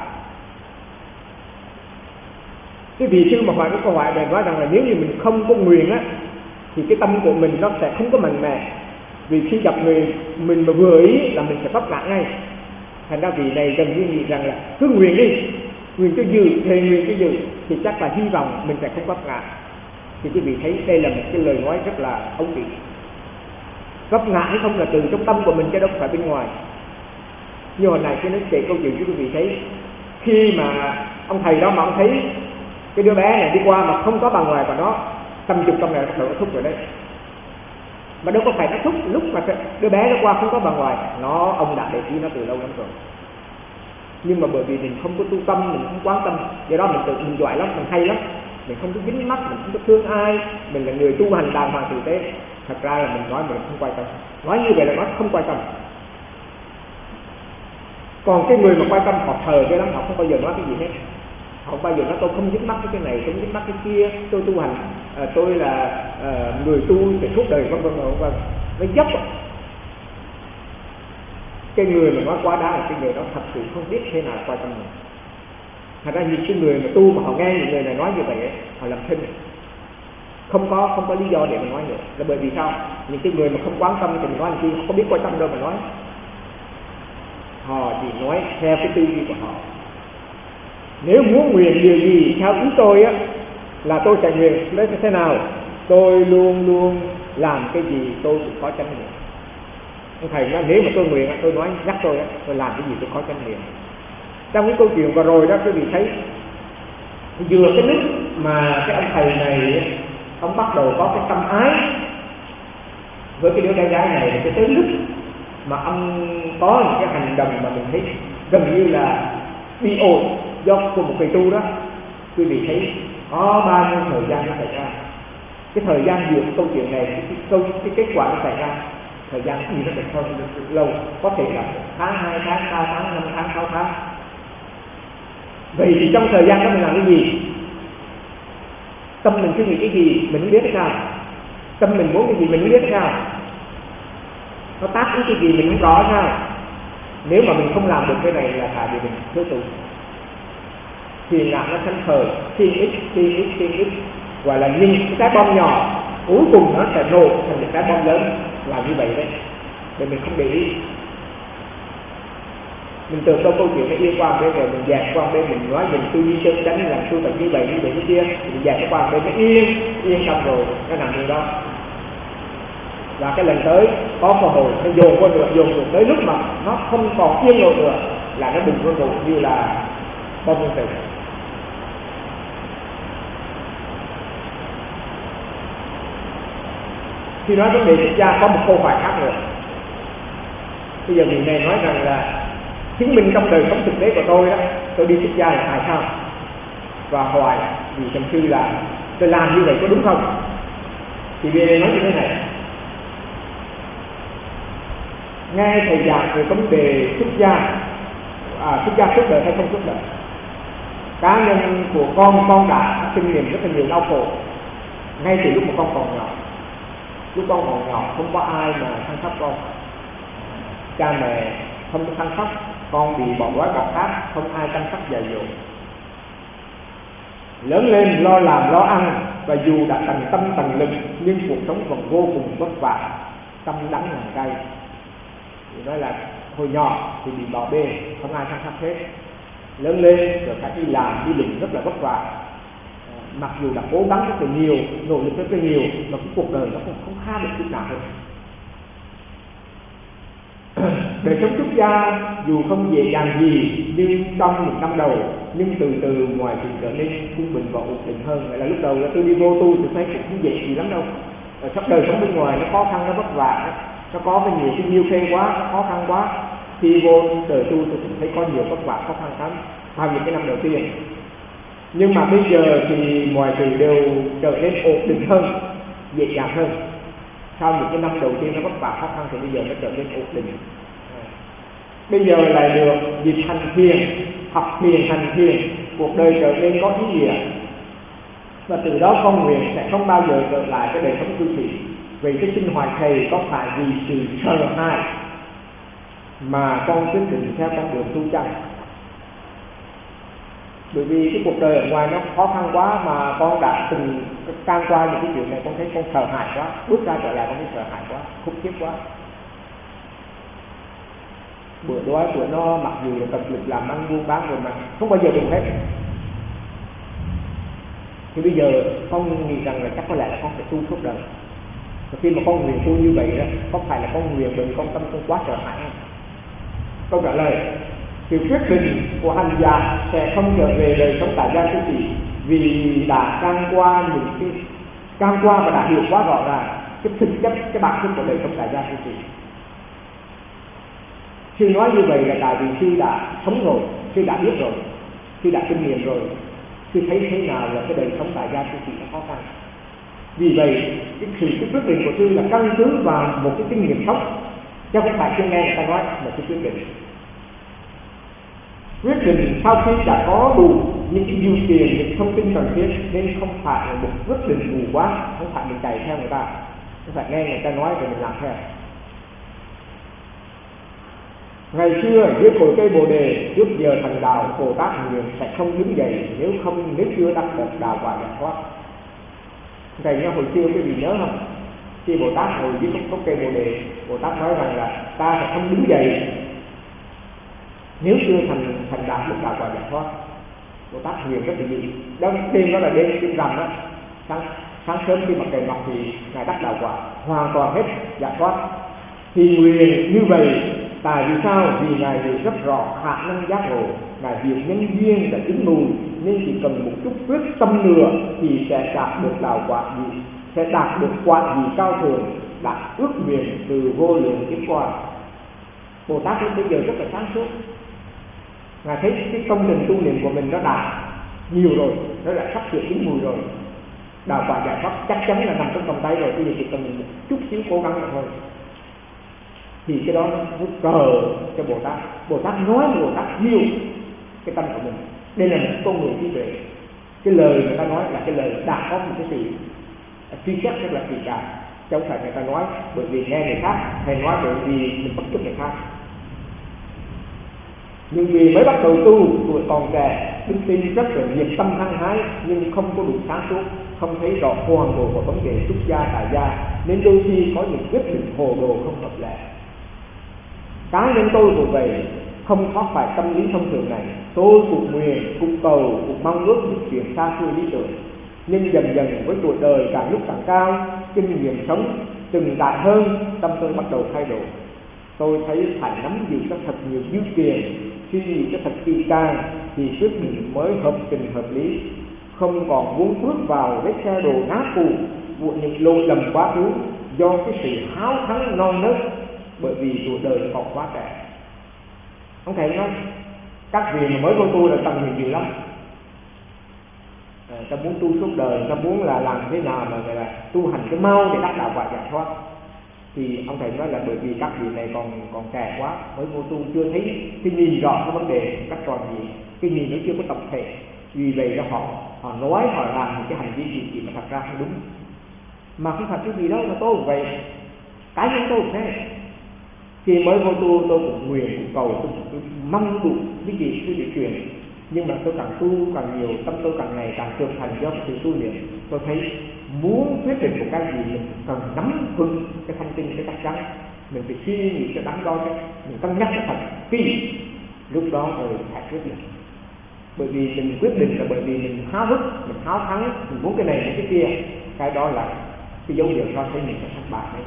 Cái vị sư mà hỏi cái câu hỏi này nói rằng là nếu như mình không có nguyện á, thì cái tâm của mình nó sẽ không có mạnh mẽ. Vì khi gặp người mình mà vừa ý là mình sẽ vấp ngã ngay. Thành ra vị này gần như nghĩ rằng là cứ nguyện đi, nguyện cho dự, thề nguyện cho dự, thì chắc là hy vọng mình sẽ không vấp ngã. Thì quý vị thấy đây là một cái lời nói rất là ấu trĩ. Vấp ngã hay không là từ trong tâm của mình chứ đâu phải bên ngoài. Như hồi này tôi nói kể câu chuyện cho quý vị thấy, khi mà ông thầy đó mà ông thấy cái đứa bé này đi qua mà không có bà ngoài của nó, tâm dục trong này nó thúc rồi đấy. Mà đâu có phải nó thúc lúc mà đứa bé nó qua không có bà ngoài, ông đã để ý nó từ lâu lắm rồi. Nhưng mà bởi vì mình không có tu tâm, mình không quán tâm, do đó mình giỏi lắm, mình hay lắm, mình không có dính mắc, mình không có thương ai, mình là người tu hành đàng hoàng tử tế. Thật ra là mình nói mình không quan tâm, nói như vậy là nói không quan tâm. Còn cái người mà quan tâm họ thờ cái lắm, họ không bao giờ nói cái gì hết. Họ không bao giờ nói tôi không dính mắc cái này, tôi không dính mắc cái kia, tôi tu hành, tôi là người tu để suốt đời vân vân. Nó dốc. Cái người mà nói quá đáng là cái người đó thật sự không biết thế nào là quan tâm mình. Thật ra những cái người mà tu mà họ nghe những người này nói như vậy ấy, họ làm thinh. Không có lý do để mà nói nữa. Là bởi vì sao? Những cái người mà không quan tâm thì mình nói làm chi, không biết quan tâm đâu mà nói. Họ chỉ nói theo cái tư duy của họ. Nếu muốn nguyện điều gì theo ý tôi á, là tôi sẽ nguyện lấy thế nào? Tôi luôn luôn làm cái gì tôi cũng có chánh niệm. Ông thầy nói nếu mà tôi nguyện, tôi nói nhắc tôi làm cái gì tôi có chánh niệm. Trong cái câu chuyện vừa rồi đó quý vị thấy, vừa cái lúc mà cái ông thầy này ông bắt đầu có cái tâm ái với cái đứa bé gái này, thì tới lúc mà ông có những cái hành động mà mình thấy gần như là bi ổi do của một thầy tu đó, quý vị thấy có bao nhiêu thời gian nó xảy ra. Cái thời gian giữa câu chuyện này, cái kết quả nó xảy ra, thời gian gì nó phải lâu, có thể là 1 tháng, 2 tháng, 3 tháng, 5 tháng, 6 tháng. Vậy thì trong thời gian đó mình làm cái gì? Tâm mình suy nghĩ cái gì mình không biết sao? Tâm mình muốn cái gì mình không biết sao? Nó tác ý cái gì mình không rõ sao? Nếu mà mình không làm được cái này là tại vì mình thiếu tu. Thì ngạn nó sanh khởi, thiên ít, gọi là như cái trái bom nhỏ, cuối cùng nó sẽ nổ thành một trái bom lớn, là như vậy đấy. Để mình không để ý. Mình từ câu chuyện nó yên qua bên rồi mình dạt qua bên, mình nói mình tu duy chân đánh làm tu phải như vậy như kia, mình dạt nó qua bên nó yên tâm rồi, nó nằm như đó. Và cái lần tới có cơ hội nó dồn qua nữa, dồn tới lúc mà nó không còn yên nổi nữa là nó bùng ra như là bom nguyên tử. Khi nói vấn đề xuất gia có một câu hỏi khác nữa. Bây giờ người này nói rằng là chứng minh trong đời sống thực tế của tôi đó, tôi đi xuất gia là tại sao? Và hỏi vì trầm sư là tôi làm như vậy có đúng không? Thì về đây nói như thế này. Nghe thầy giảng về vấn đề xuất gia suốt đời hay không suốt đời. Cá nhân của con đã kinh nghiệm rất là nhiều đau khổ ngay từ lúc mà con còn nhỏ. Lúc con còn nhỏ không có ai mà chăm sóc con, cha mẹ không có chăm sóc, con bị bỏ đói bỏ khát, không ai chăm sóc dạy dỗ. Lớn lên lo làm lo ăn, và dù đã tận tâm tận lực nhưng cuộc sống vẫn vô cùng vất vả, tâm đắng ngàn cay. Thì nói là hồi nhỏ thì bị bỏ bê, không ai chăm sóc hết. Lớn lên rồi phải đi làm đi lùng rất là vất vả, mặc dù là cố gắng rất là nhiều, nỗ lực rất là nhiều, mà cái cuộc đời nó không khác được chút nào hết. Đời sống xuất gia dù không dễ dàng gì nhưng trong những năm đầu, nhưng từ từ mọi chuyện trở nên trung bình và ổn định hơn. Vậy là lúc đầu là tôi đi vô tu tôi thấy cũng không dễ gì lắm đâu. Sắp đời sống bên ngoài nó khó khăn, nó vất vả, nó có cái nhiều cái nhiêu khê quá, nó khó khăn quá. Khi vô đời tu tôi cũng thấy có nhiều vất vả khó khăn lắm vào những cái năm đầu tiên. Nhưng mà bây giờ thì mọi chuyện đều trở nên ổn định hơn, dễ dàng hơn. Sau những cái năm đầu tiên nó vất vả khó khăn thì bây giờ nó trở nên ổn định. Bây giờ lại được dịp hành thiền, học thiền hành thiền, cuộc đời trở nên có ý nghĩa. Và từ đó con nguyện sẽ không bao giờ trở lại cái đời sống cư sĩ. Vì cái sinh hoạt thầy có phải vì sự sợ hãi mà con quyết định theo con đường tu chân. Bởi vì cái cuộc đời ở ngoài nó khó khăn quá, mà con đã từng can qua những cái chuyện này, con thấy con sợ hãi quá, bước ra trở lại con thấy sợ hãi quá, khủng khiếp quá. Bữa đói bữa no, mặc dù là tập lực làm ăn buôn bán rồi mà không bao giờ đủ hết. Thì bây giờ con nghĩ rằng là chắc có lẽ là con phải tu suốt đời. Và khi mà con nguyện tu như vậy đó, có phải là con nguyện bởi con tâm con quá sợ hãi không? Câu trả lời, sự quyết định của hành giả sẽ không trở về đời sống tại gia cư sĩ, vì đã can qua và đã hiểu quá rõ ràng cái thực chất, cái bản chất của đời sống tại gia cư sĩ. Sư nói như vậy là tại vì sư đã sống rồi, sư đã biết rồi, sư đã kinh nghiệm rồi, sư thấy thế nào là cái đời sống tại gia cư sĩ nó khó khăn. Vì vậy cái quyết định của sư là căn cứ vào một cái kinh nghiệm sống, chứ không phải sư nghe người ta nói mà sư quyết định. Quyết định sau khi đã có đủ những cái điều kiện, những thông tin cần thiết, nên không phải là một quyết định mù quáng, không phải mình chạy theo người ta, không phải nghe người ta nói rồi mình làm theo. Ngày xưa dưới cội cây Bồ đề, trước giờ thành đạo, Bồ Tát nguyện sẽ không đứng dậy nếu chưa đắc được đạo quả giải thoát. Thầy nhớ hồi xưa quý vị nhớ không? Khi Bồ Tát ngồi dưới gốc cây Bồ đề, Bồ Tát nói rằng là ta sẽ không đứng dậy nếu chưa thành đạo được đạo quả giải thoát. Bồ Tát nguyện rất là gì? Đêm đó là đêm rằm đó, sáng sớm khi mặt trời mọc thì ngài đắc đạo quả hoàn toàn hết giải thoát. Thì nguyện như vậy, tại vì sao? Vì ngài hiểu rất rõ khả năng giác ngộ, ngài hiểu nhân duyên đã tính mù, nên chỉ cần một chút quyết tâm nữa thì sẽ đạt được đạo quả gì, sẽ đạt được quả gì cao thượng, đạt ước nguyện từ vô lượng kiếp qua. Bồ Tát đến bây giờ rất là sáng suốt, ngài thấy cái công trình tu luyện của mình nó đạt nhiều rồi, nó đã sắp sửa chín mùi rồi, đạo quả giải thoát chắc chắn là nằm trong tầm tay rồi, bây giờ chỉ cần một chút xíu cố gắng nữa thôi. Thì cái đó nó cờ cho Bồ Tát. Bồ Tát nói Bồ Tát hiểu cái tâm của mình. Đây là một con người trí tuệ. Cái lời người ta nói là cái lời đã có một cái sự suy xét rất là kỳ càng. Chứ không phải người ta nói bởi vì nghe người khác, hay nói bởi vì mình bất chấp người khác. Nhưng vì mới bắt đầu tu, tuổi còn trẻ, đức tin rất là nhiệt tâm hăng hái, nhưng không có đủ sáng suốt, không thấy rõ hoàn bộ của vấn đề xuất gia tại gia, nên đôi khi có những quyết định hồ đồ không hợp lệ. Cá nhân tôi cũng vậy, không thoát phải tâm lý thông thường này. Tôi cũng nguyện, cũng cầu, cũng mong ước những chuyện xa xôi lý tưởng. Nhưng dần dần với tuổi đời càng lúc càng cao, kinh nghiệm sống từng đại hơn, tâm tôi bắt đầu thay đổi. Tôi thấy phải nắm giữ cho thật nhiều dư tiền, suy nghĩ cho thật kỹ càng thì quyết định mới hợp tình hợp lý. Không còn muốn bước vào vết xe đồ nát phù của những lỗi lầm quá khứ do cái sự háo thắng non nớt, bởi vì tuổi đời còn quá trẻ. Không thể nói các vị mà mới vô tu là tầm nhiều lắm. Ta muốn tu suốt đời, ta muốn là làm thế nào mà gọi là tu hành cái mau để đắc đạo quả giải thoát. Thì ông thầy nói là bởi vì các vị này còn trẻ quá, mới vô tu chưa thấy cái nhìn rõ cái vấn đề cách tròn gì, cái nhìn nó chưa có tổng thể. Vì vậy đó họ nói họ làm những cái hành vi gì mà thật ra không đúng. Mà không phải cái gì đâu mà tôi cũng vậy, cá nhân tôi cũng thế. Khi mới vô tu tôi cũng nguyện, cũng cầu, tôi cũng mong đủ cái gì tôi để truyền. Nhưng mà tôi càng tu càng nhiều, tâm tôi càng ngày càng trưởng thành do cái sự tu luyện. Tôi thấy muốn quyết định một cái gì mình cần nắm vững cái thông tin, cái chắc chắn. Mình phải suy nghĩ cho đắn đo, mình cân nhắc cái thật kỹ, lúc đó rồi phải quyết định. Bởi vì mình quyết định là bởi vì mình háo hức, mình háo thắng, mình muốn cái này muốn cái kia. Cái đó là cái dấu hiệu cho thấy mình sẽ thất bại đấy.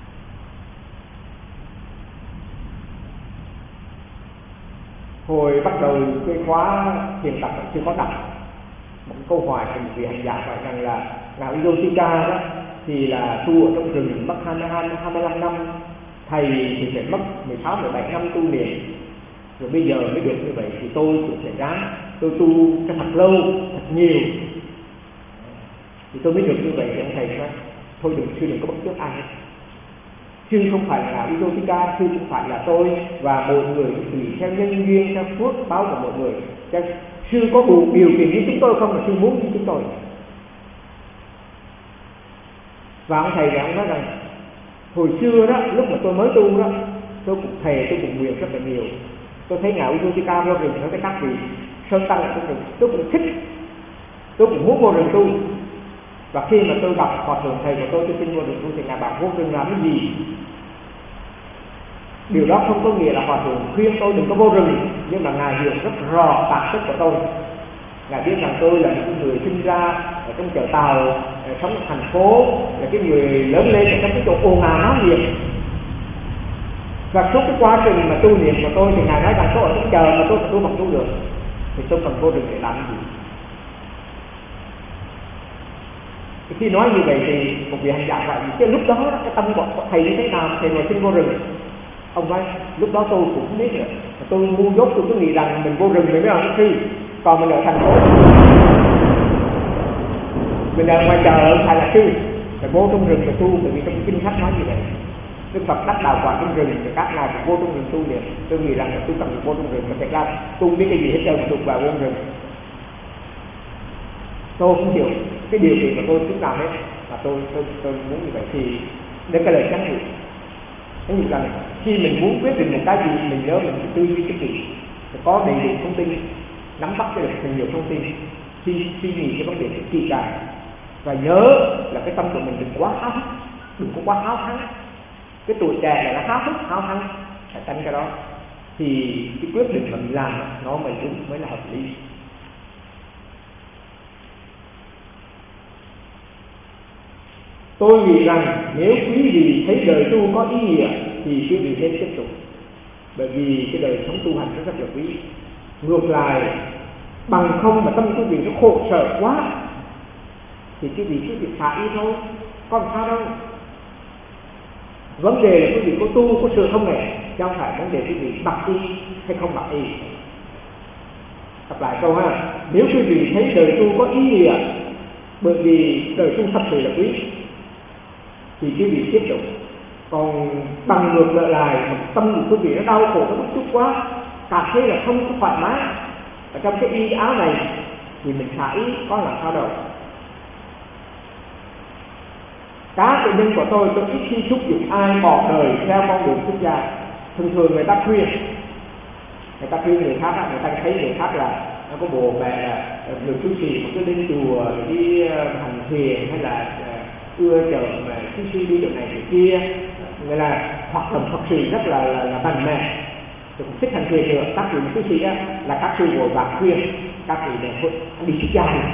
Hồi bắt đầu cái khóa thiền tập chưa có đặt một câu hỏi của một vị hành giả hỏi rằng là ngài Uyosika đó thì là tu ở trong rừng mất 25 năm, thầy thì phải mất 16-17 năm tu luyện, rồi bây giờ mới được như vậy, thì tôi cũng phải ráng tôi tu cho thật lâu, thật nhiều thì tôi mới được như vậy. Thì ông thầy nói thôi đừng có bắt chước ai hết, chứ không phải là Uyosika, chứ không phải là tôi, và mọi người tùy theo nhân duyên, theo phước báo của mọi người. Sư có đủ điều kiện như chúng tôi không là sư muốn như chúng tôi. Và ông thầy ông nói rằng hồi xưa đó, lúc mà tôi mới tu đó, tôi cũng thề, tôi cũng nguyện rất là nhiều. Tôi thấy ngài Uyosika vô rừng, nói với các vị sơn tăng là tôi cũng thích, tôi cũng muốn vô rừng tu. Và khi mà tôi gặp hòa thượng thầy của tôi xin vô rừng tu thì ngài bảo vô rừng làm cái gì? Điều đó không có nghĩa là hòa thượng khuyên tôi đừng có vô rừng, nhưng mà ngài hiểu rất rõ bản chất của tôi. Ngài biết rằng tôi là những người sinh ra ở trong chợ Tàu, sống ở thành phố, là cái người lớn lên ở trong cái chỗ ồn ào náo nhiệt. Và suốt cái quá trình mà tu luyện của tôi thì ngài nói rằng tôi ở trong chợ mà tôi tu bằng tu được, thì tôi cần vô rừng để làm gì? Khi nói như vậy thì một vị hành giả vậy, cái lúc đó cái tâm của thầy như thế nào thầy ngồi xin vô rừng? Ông nói lúc đó tôi cũng không biết nữa, tôi ngu dốt, tôi cứ nghĩ rằng mình vô rừng mình mới làm cái sư, còn mình ở thành phố, mình ở ngoài chợ phải là sư, phải vô trong rừng mà tu. Bởi vì trong kinh sách nói như vậy, Đức Phật đắc đạo quả trong rừng, thì các ngài cũng vô trong rừng tu liền. Tôi nghĩ rằng là tôi cần vô trong rừng, mà thật ra tu biết cái gì hết trơn mà tục vào vô rừng. Tôi không hiểu cái điều gì mà tôi thích làm hết, mà tôi muốn như vậy. Thì đây cái lời nhắn nhủ, nhắn nhủ rằng khi mình muốn quyết định một cái gì, mình nhớ mình phải tư duy cái gì, phải có đầy đủ thông tin, nắm bắt được nhiều thông tin, suy nghĩ cái vấn đề kỹ càng, và nhớ là cái tâm của mình đừng quá háo hức, đừng có quá háo thắng. Cái tuổi trẻ này là háo hức, háo thắng, phải tránh cái đó, thì cái quyết định mà mình làm nó mới là hợp lý. Tôi nghĩ rằng nếu quý vị thấy đời tu có ý nghĩa thì quý vị nên tiếp tục, bởi vì cái đời sống tu hành rất là quý. Ngược lại, bằng không mà tâm quý vị nó khổ sở quá thì quý vị xả ý thôi, còn sao đâu. Vấn đề là quý vị có tu, có sự không này, chứ không phải vấn đề quý vị bạc ý hay không bạc ý. Đọc lại câu ha, nếu quý vị thấy đời tu có ý nghĩa, bởi vì đời tu thật sự là quý, thì quý vị tiếp tục. Còn bằng ngược lại, tâm của quý vị nó đau khổ, nó bức xúc quá, cảm thấy là không có thoải mái ở trong cái y áo này, thì mình xả ý có làm sao đâu. Cá nhân của tôi ít khi thúc giục ai bỏ đời theo con đường xuất gia. Thường người ta khuyên người khác, người ta thấy người khác là nó có bồ mẹ là người tu sĩ mà cứ đến chùa đi hành thiền, hay là ưa chờ mà sư đi chỗ này chỗ kia, người là hoạt động Phật sự rất là mạnh mẽ, tôi cũng thích hành thiền nữa. Các vị sư sĩ là các sư của bạc khuyên các vị để đi xuất gia đi,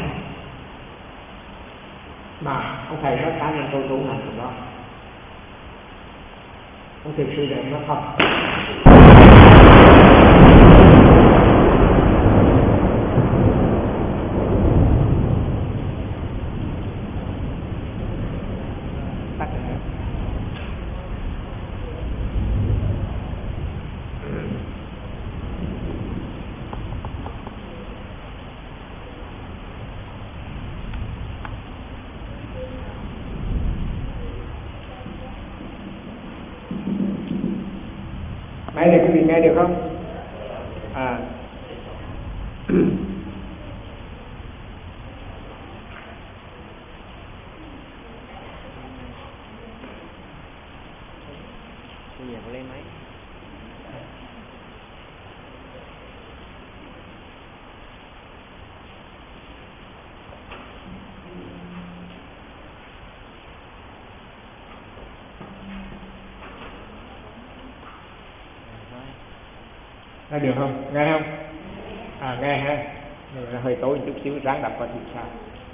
mà ông thầy nói cá nhân tôi cũng làm được đó. Ông thiền sư này nó thật. Máy này quý vị nghe được không? lên máy. Nghe được không? Nghe không? Nghe ha. Nhưng hơi tối chút xíu, ráng đọc coi thì sao.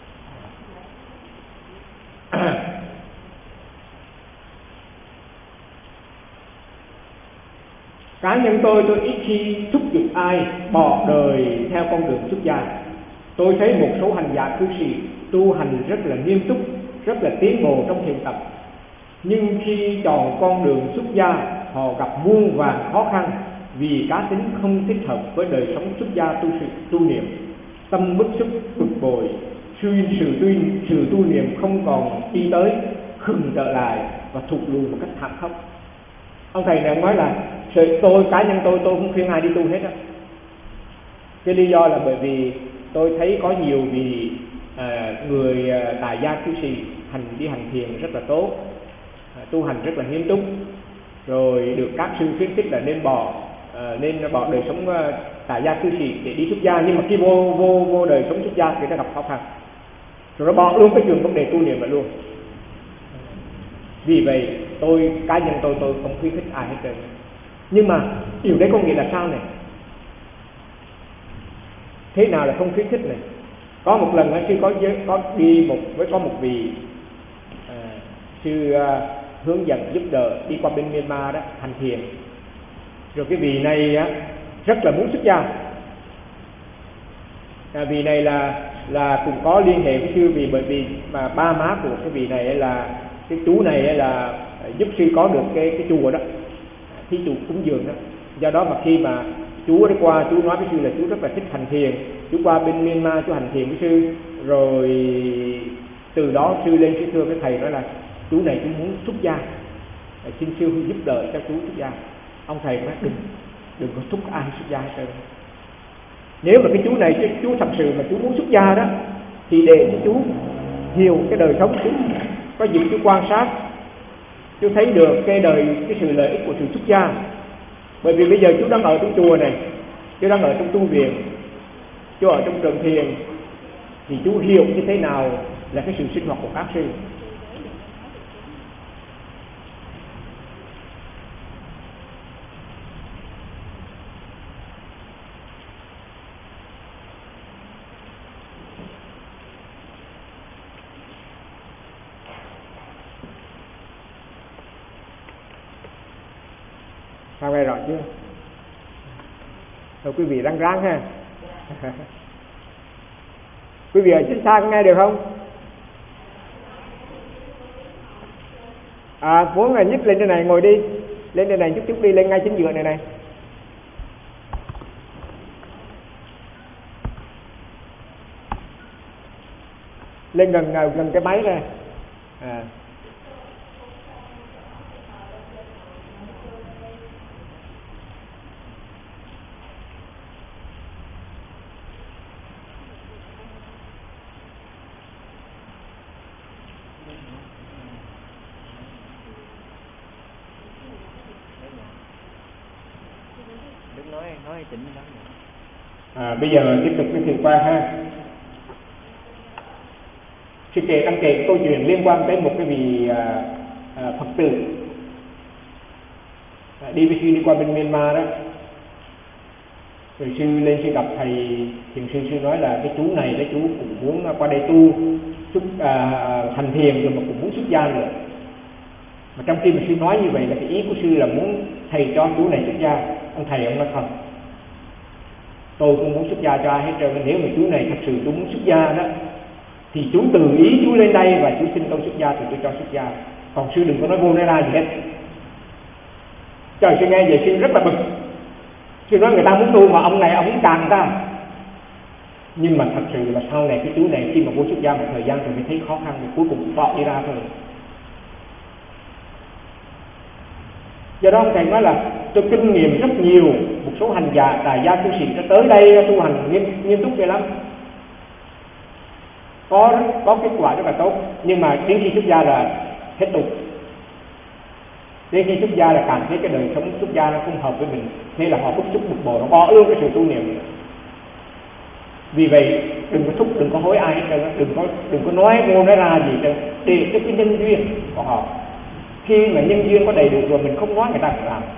Cá nhân tôi ít khi thúc giục ai bỏ đời theo con đường xuất gia. Tôi thấy một số hành giả cư sĩ tu hành rất là nghiêm túc, rất là tiến bộ trong thiền tập. Nhưng khi chọn con đường xuất gia, họ gặp muôn vàn khó khăn vì cá tính không thích hợp với đời sống xuất gia tu niệm. Tâm bức xúc, bực bội, sự tu niệm không còn đi tới, khừng trở lại và thụt lùi một cách thảm khốc. Ông thầy này nói là cá nhân tôi không khuyên ai đi tu hết á. Cái lý do là bởi vì tôi thấy có nhiều vị người tại gia cư sĩ đi hành thiền rất là tốt, tu hành rất là nghiêm túc, rồi được các sư khuyến khích là nên bỏ đời sống tại gia cư sĩ để đi xuất gia, nhưng mà khi vô đời sống xuất gia thì nó gặp khó khăn, rồi nó bỏ luôn cái trường vấn đề tu niệm lại luôn. Vì vậy cá nhân tôi không khuyến khích ai hết trơn. Nhưng mà điều đấy có nghĩa là sao này? Thế nào là không khuyến khích này? Có một lần sư có một vị sư hướng dẫn giúp đỡ đi qua bên Myanmar đó hành thiền. Rồi cái vị này rất là muốn xuất gia. Vị này là cũng có liên hệ với sư, bởi vì mà ba má của cái vị này là cái chú này là giúp sư có được cái chùa đó, thí chủ cúng dường đó. Do đó mà khi mà chú đi qua, chú nói với sư là chú rất là thích hành thiền, chú qua bên Myanmar chú hành thiền với sư, rồi từ đó sư lên sư thưa với thầy nói là chú này chú muốn xuất gia, xin sư giúp đỡ cho chú xuất gia. Ông thầy nói đừng có thúc ai xuất gia hết trơn. Nếu mà cái chú này chú thật sự mà chú muốn xuất gia đó thì để cho chú hiểu cái đời sống chú, có dịp chú quan sát, chú thấy được cái sự lợi ích của sự xuất gia. Bởi vì bây giờ chú đang ở trong chùa này, chú đang ở trong tu viện, chú ở trong trường thiền, thì chú hiểu như thế nào là cái sự sinh hoạt của các sư. Sao nghe rõ chưa? Rồi quý vị ráng ha. Quý vị ở trên xa có nghe được không? Muốn là nhích lên trên này, ngồi đi. Lên trên này chút đi, lên ngay chính giữa này. Lên gần cái máy này. Nói chỉnh đó. Bây giờ tiếp tục cái thiền qua ha. Sư đang kể câu chuyện liên quan tới một cái vị Phật tử đi với sư đi qua bên Myanmar đó. Rồi sư lên sư gặp thầy thiền sư nói là cái chú này chú cũng muốn qua đây tu thành thiền rồi mà cũng muốn xuất gia nữa. Mà trong khi mà sư nói như vậy là cái ý của sư là muốn thầy cho chú này xuất gia. Ông thầy ông nói không, tôi không muốn xuất gia cho ai hết trơn. Nếu mà chú này thật sự chú muốn xuất gia đó thì chú từ ý chú lên đây và chú xin tôi xuất gia thì tôi cho xuất gia. Còn sư đừng có nói vô nói ra gì hết. Trời, sư nghe vậy sư rất là bực. Sư nói người ta muốn tu mà ông này ông muốn càng ta. Nhưng mà thật sự là sau này cái chú này khi mà vô xuất gia một thời gian rồi mới thấy khó khăn, thì cuối cùng bỏ đi ra thôi. Do đó ông thầy nói là tôi kinh nghiệm rất nhiều một số hành giả tại gia tu sĩ đã tới đây tu hành nghiêm túc vậy lắm, có kết quả rất là tốt, nhưng mà đến khi xuất gia là hết tục. Đến khi xuất gia là cảm thấy cái đời sống xuất gia nó không hợp với mình, thế là họ bức xúc bực bội, họ bỏ luôn cái sự tu niệm. Vì vậy đừng có thúc, đừng có hối ai hết trơn, đừng có nói ngôn nói ra gì trơn, để cho cái nhân duyên của họ. Khi mà nhân duyên có đầy đủ rồi, mình không nói người ta phải làm,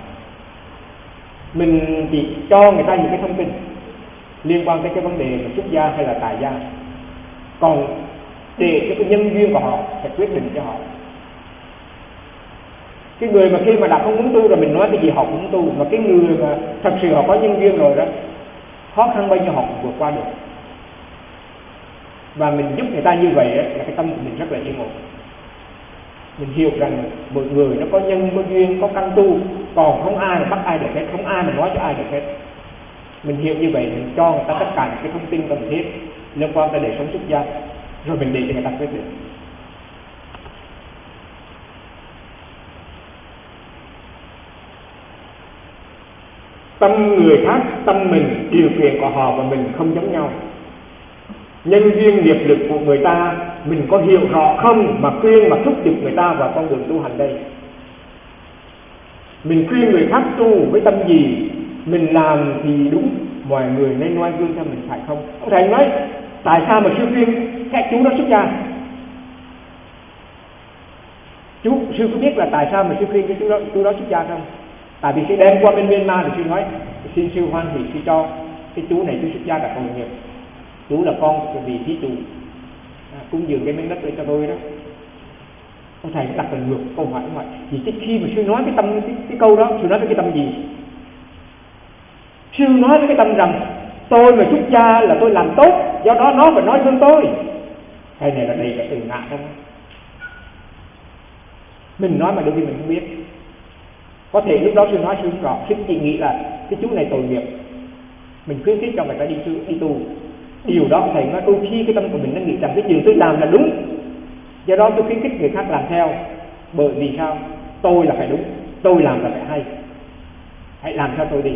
mình chỉ cho người ta những cái thông tin liên quan tới cái vấn đề mà xuất gia hay là tại gia, còn để cho cái nhân duyên của họ sẽ quyết định cho họ. Cái người mà khi mà đã không muốn tu rồi mình nói cái gì họ cũng tu, mà cái người mà thật sự họ có nhân duyên rồi đó, khó khăn bao nhiêu họ cũng vượt qua được. Và mình giúp người ta như vậy là cái tâm của mình rất là yên ổn. Mình hiểu rằng mọi người nó có nhân, có duyên, có căn tu, còn không ai mà bắt ai được hết, không ai mà nói cho ai được hết. Mình hiểu như vậy, mình cho người ta tất cả những cái thông tin cần thiết liên quan tới đời sống xuất gia, rồi mình để cho người ta quyết định. Tâm người khác, tâm mình, điều kiện của họ và mình không giống nhau. Nhân duyên nghiệp lực của người ta mình có hiểu rõ không mà khuyên mà thúc giục người ta vào con đường tu hành đây. Mình khuyên người khác tu với tâm gì, mình làm thì đúng, mọi người nên noi gương cho mình, phải không? Ông thầy nói tại sao mà sư khuyên các chú đó xuất gia? Sư có biết là tại sao mà sư khuyên cái chú đó xuất gia không? Tại vì sư đem qua bên Myanmar thì sư nói xin sư hoan hỷ sư cho cái chú này chú xuất gia cả tội nghiệp. Chú là con của vị thí chủ, cúng dường cái miếng đất để cho tôi đó. Ông thầy đặt lần ngược câu hỏi như vậy. Vì khi mà sư nói cái câu đó, sư nói với cái tâm gì? Sư nói với cái tâm rằng tôi mà xuất gia là tôi làm tốt, do đó nó phải nói hơn tôi. Cái này là đầy cái từ ngã không? Mình nói mà đôi khi mình không biết. Có thể lúc đó sư nói sư không rõ, sư chỉ nghĩ là cái chú này tội nghiệp, mình khuyến khích cho người ta đi tu. Điều đó thầy nói đôi khi cái tâm của mình nó nghĩ rằng cái điều tôi làm là đúng, do đó tôi khuyến khích người khác làm theo. Bởi vì sao? Tôi là phải đúng, tôi làm là phải hay, hãy làm theo tôi đi.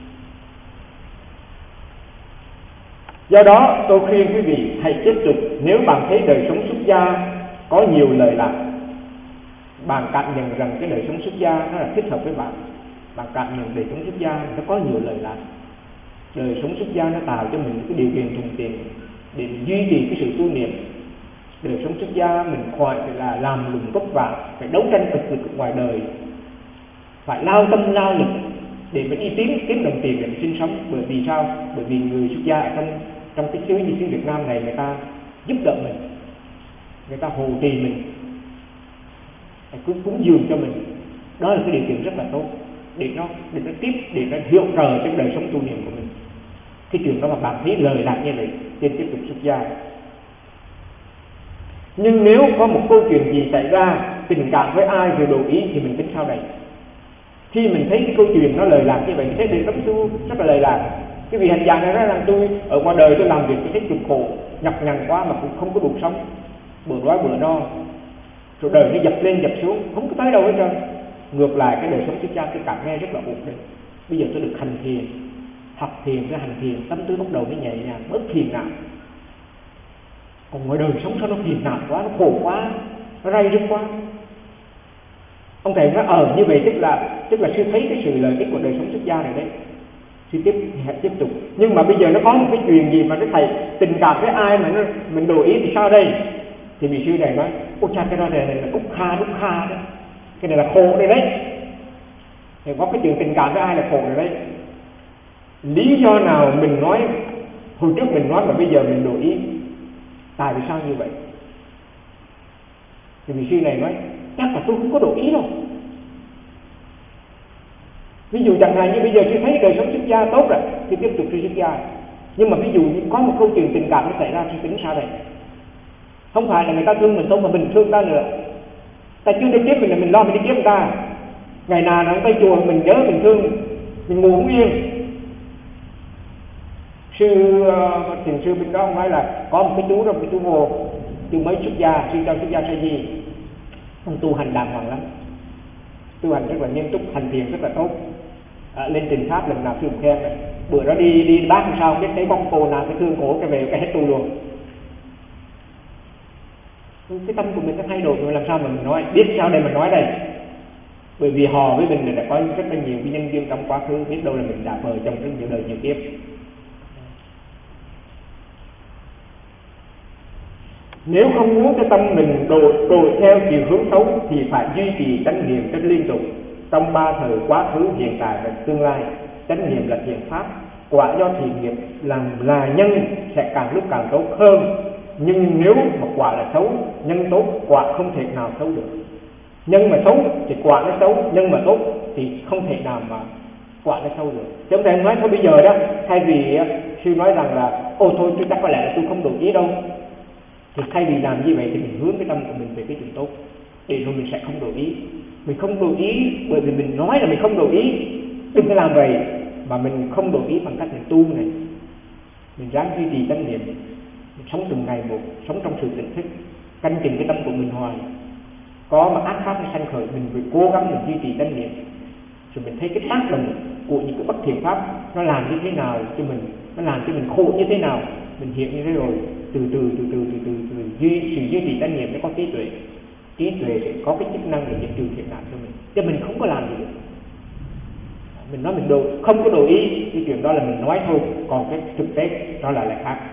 Do đó tôi khuyên quý vị hãy tiếp tục. Nếu bạn thấy đời sống xuất gia có nhiều lời lạc, bạn cảm nhận rằng cái đời sống xuất gia nó là thích hợp với bạn, bạn cảm nhận đời sống xuất gia nó có nhiều lời lạc, đời sống xuất gia nó tạo cho mình cái điều kiện thuận tiện để duy trì cái sự tu niệm. Đời sống xuất gia mình khỏi phải là làm lụng vất vả, phải đấu tranh cực lực ngoài đời, phải lao tâm lao lực để mình đi kiếm đồng tiền để mình sinh sống. Bởi vì sao? Bởi vì người xuất gia ở trong cái xứ như xứ Việt Nam này, người ta giúp đỡ mình, người ta hộ trì mình, cúng dường cho mình. Đó là cái điều kiện rất là tốt để nó hiệu trợ trong đời sống tu niệm của mình. Cái chuyện đó mà bạn thấy lời lạc như vậy trên tiếp tục xuất gia. Nhưng nếu có một câu chuyện gì xảy ra, tình cảm với ai rồi đổi ý thì mình tính sao đây? Khi mình thấy cái câu chuyện nó lời lạc như vậy, mình thấy đời sống tu rất là lời lạc. Cái vị hành giả này nói rằng tôi ở ngoài đời tôi làm việc tôi thấy cực khổ, nhọc nhằn quá mà cũng không có đủ sống, bữa đói bữa no, rồi đời nó dập lên dập xuống, không có tới đâu hết trơn. Ngược lại cái đời sống xuất gia tôi cảm nghe rất là ổn định. Bây giờ tôi được hành thiền, học thiền với hành thiền, tâm tư bắt đầu mới nhẹ nhàng, bớt phiền não. Còn ngoài đời sống sao nó phiền não quá, nó khổ quá, nó ray rứt quá. Ông thầy nói như vậy tức là sư thấy cái sự lợi ích của đời sống xuất gia này đấy, sư tiếp tục. Nhưng mà bây giờ nó có một cái chuyện gì mà cái thầy tình cảm với ai mà mình đổi ý thì sao đây? Thì vị sư này nói ôi cha, cái này là đúc kha đó, cái này là khổ đây đấy. Thì có cái chuyện tình cảm với ai là khổ rồi đấy. Lý do nào mình nói hồi trước mình nói mà bây giờ mình đổi ý, tại vì sao như vậy? Thì vị sư này nói chắc là tôi không có đổi ý đâu. Ví dụ chẳng hạn như bây giờ sư thấy đời sống xuất gia tốt rồi thì tiếp tục sư xuất gia. Nhưng mà ví dụ như có một câu chuyện tình cảm nó xảy ra, sư tính sao đây? Không phải là người ta thương mình không mà mình thương ta nữa. Ta chưa đi kiếp mình là mình lo mình đi kiếp người ta. Ngày nào nó tới chùa mình nhớ mình thương, mình ngủ không yên. Thiền sư bên đó ông nói là có một cái chú đó, cái chú Hồ, chú mới xuất gia, sư cho xuất gia Sa Di. Ông tu hành đàng hoàng lắm, tu hành rất là nghiêm túc, hành thiền rất là tốt. Lên trình pháp lần nào sư cũng khen đấy. Bữa đó đi bác làm sao biết thấy bóng cô nào cái thương cổ cái về cái hết tu luôn. Cái tâm của mình nó thay đổi rồi, làm sao mà mình nói, biết sao đây mình nói đây. Bởi vì họ với mình đã có rất là nhiều cái nhân duyên trong quá khứ, biết đâu là mình đã vợ chồng rất nhiều đời nhiều kiếp. Nếu không muốn cho tâm mình đổi theo chiều hướng xấu thì phải duy trì chánh niệm rất liên tục trong 3 thời quá khứ, hiện tại và tương lai. Chánh niệm là thiện pháp, quả do thiện nghiệp là nhân sẽ càng lúc càng tốt hơn. Nhưng nếu mà quả là xấu, nhân tốt, quả không thể nào xấu được. Nhân mà xấu thì quả nó xấu, nhân mà tốt thì không thể nào mà quả nó xấu được. Chứ không thể nói thôi bây giờ đó, thay vì sư nói rằng là ô thôi tôi chắc có lẽ là tôi không đổi ý đâu, thì thay vì làm như vậy thì mình hướng cái tâm của mình về cái chuyện tốt, để rồi mình sẽ không đổi ý. Mình không đổi ý bởi vì mình nói là mình không đổi ý, đừng có làm vậy, mà mình không đổi ý bằng cách mình tu này, mình ráng duy trì chánh niệm, mình sống từng ngày một, sống trong sự tỉnh thức, canh chừng cái tâm của mình hoài. Có mà ác pháp nó sanh khởi, mình phải cố gắng mình duy trì chánh niệm, rồi mình thấy cái tác động của những cái bất thiện pháp nó làm như thế nào cho mình, nó làm cho mình khổ như thế nào, mình hiểu như thế rồi, từ từ sự duy trì chánh niệm nó có trí tuệ sẽ có cái chức năng để diệt trừ thiện nạn cho mình, chứ mình không có làm gì được. Mình nói mình không có đổi ý, cái chuyện đó là mình nói thôi, còn cái thực tế đó là lại khác.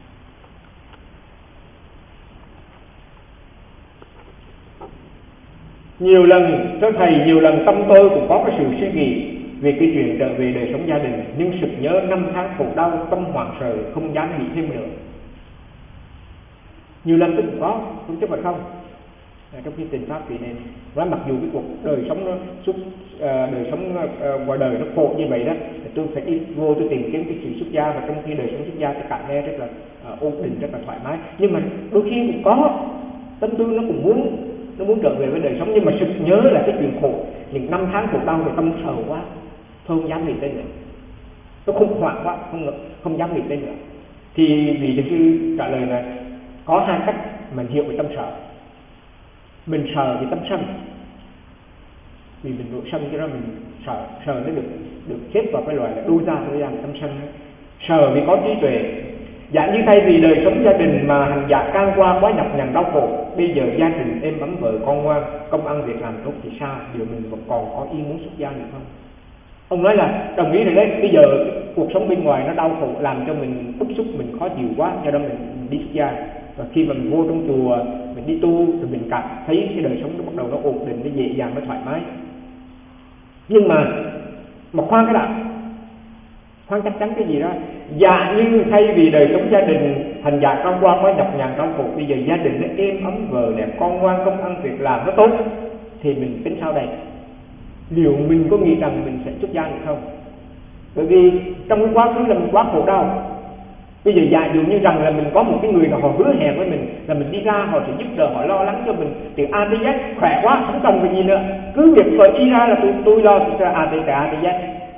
Nhiều lần thưa thầy, nhiều lần tâm tôi cũng có cái sự suy nghĩ về cái chuyện trở về đời sống gia đình, nhưng sực nhớ 5 tháng khổ đau, tâm hoảng sợ, không dám nghĩ thêm nữa. Nhiều lần tôi cũng có, không chứ mà không. Trong khi tình pháp thì nên nói mặc dù cái cuộc đời sống nó đời sống ngoài đời nó khổ như vậy đó, tôi phải đi vô tôi tìm kiếm cái sự xuất gia, và trong khi đời sống xuất gia thì cảm nghe rất là ổn định, rất là thoải mái. Nhưng mà đôi khi cũng có tâm tư nó cũng muốn trở về với đời sống, nhưng mà sực nhớ là cái chuyện khổ, những 5 tháng khổ đau thì tâm sợ quá, tôi không dám nghĩ tới nữa, tôi khủng hoảng quá, không dám nghĩ tới nữa. Thì vị thiền sư trả lời là có 2 cách mình hiểu về tâm sợ. Mình sợ vì tâm sân, vì mình nội sân, cho nên mình sợ nó được xếp vào cái loại là đô gia tâm sân. Sợ vì có trí tuệ. Dạng như thay vì đời sống gia đình mà hành giả can qua quá nhọc nhằn đau khổ, bây giờ gia đình êm ấm, vợ con ngoan, công ăn việc làm tốt thì sao, điều mình còn có ý muốn xuất gia nữa không? Ông nói là đồng ý rồi đấy, bây giờ cuộc sống bên ngoài nó đau khổ, làm cho mình bức xúc, mình khó chịu quá, do đó mình đi xuất gia. Và khi mà mình vô trong chùa, mình đi tu, rồi mình cảm thấy cái đời sống nó bắt đầu nó ổn định, nó dễ dàng, nó thoải mái. Nhưng mà khoan cái đã, khoan chắc chắn cái gì đó. Dạ như thay vì đời sống gia đình hành giả con qua có nhọc nhằn đau khổ, bây giờ gia đình nó êm ấm, vợ đẹp con ngoan, công ăn việc làm nó tốt, thì mình tính sao đây? Liệu mình có nghĩ rằng mình sẽ xuất gia được không? Bởi vì trong cái quá khứ là mình quá khổ đau. Bây giờ giả dụ như rằng là mình có một cái người nào họ hứa hẹn với mình là mình đi ra họ sẽ giúp đỡ, họ lo lắng cho mình từ A tới Z, khỏe quá, không cần cái gì nữa, cứ việc vợ đi ra là tôi lo từ A tới Z.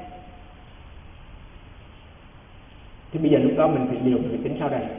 Thì bây giờ lúc đó mình phải liệu, mình phải tính sao đây?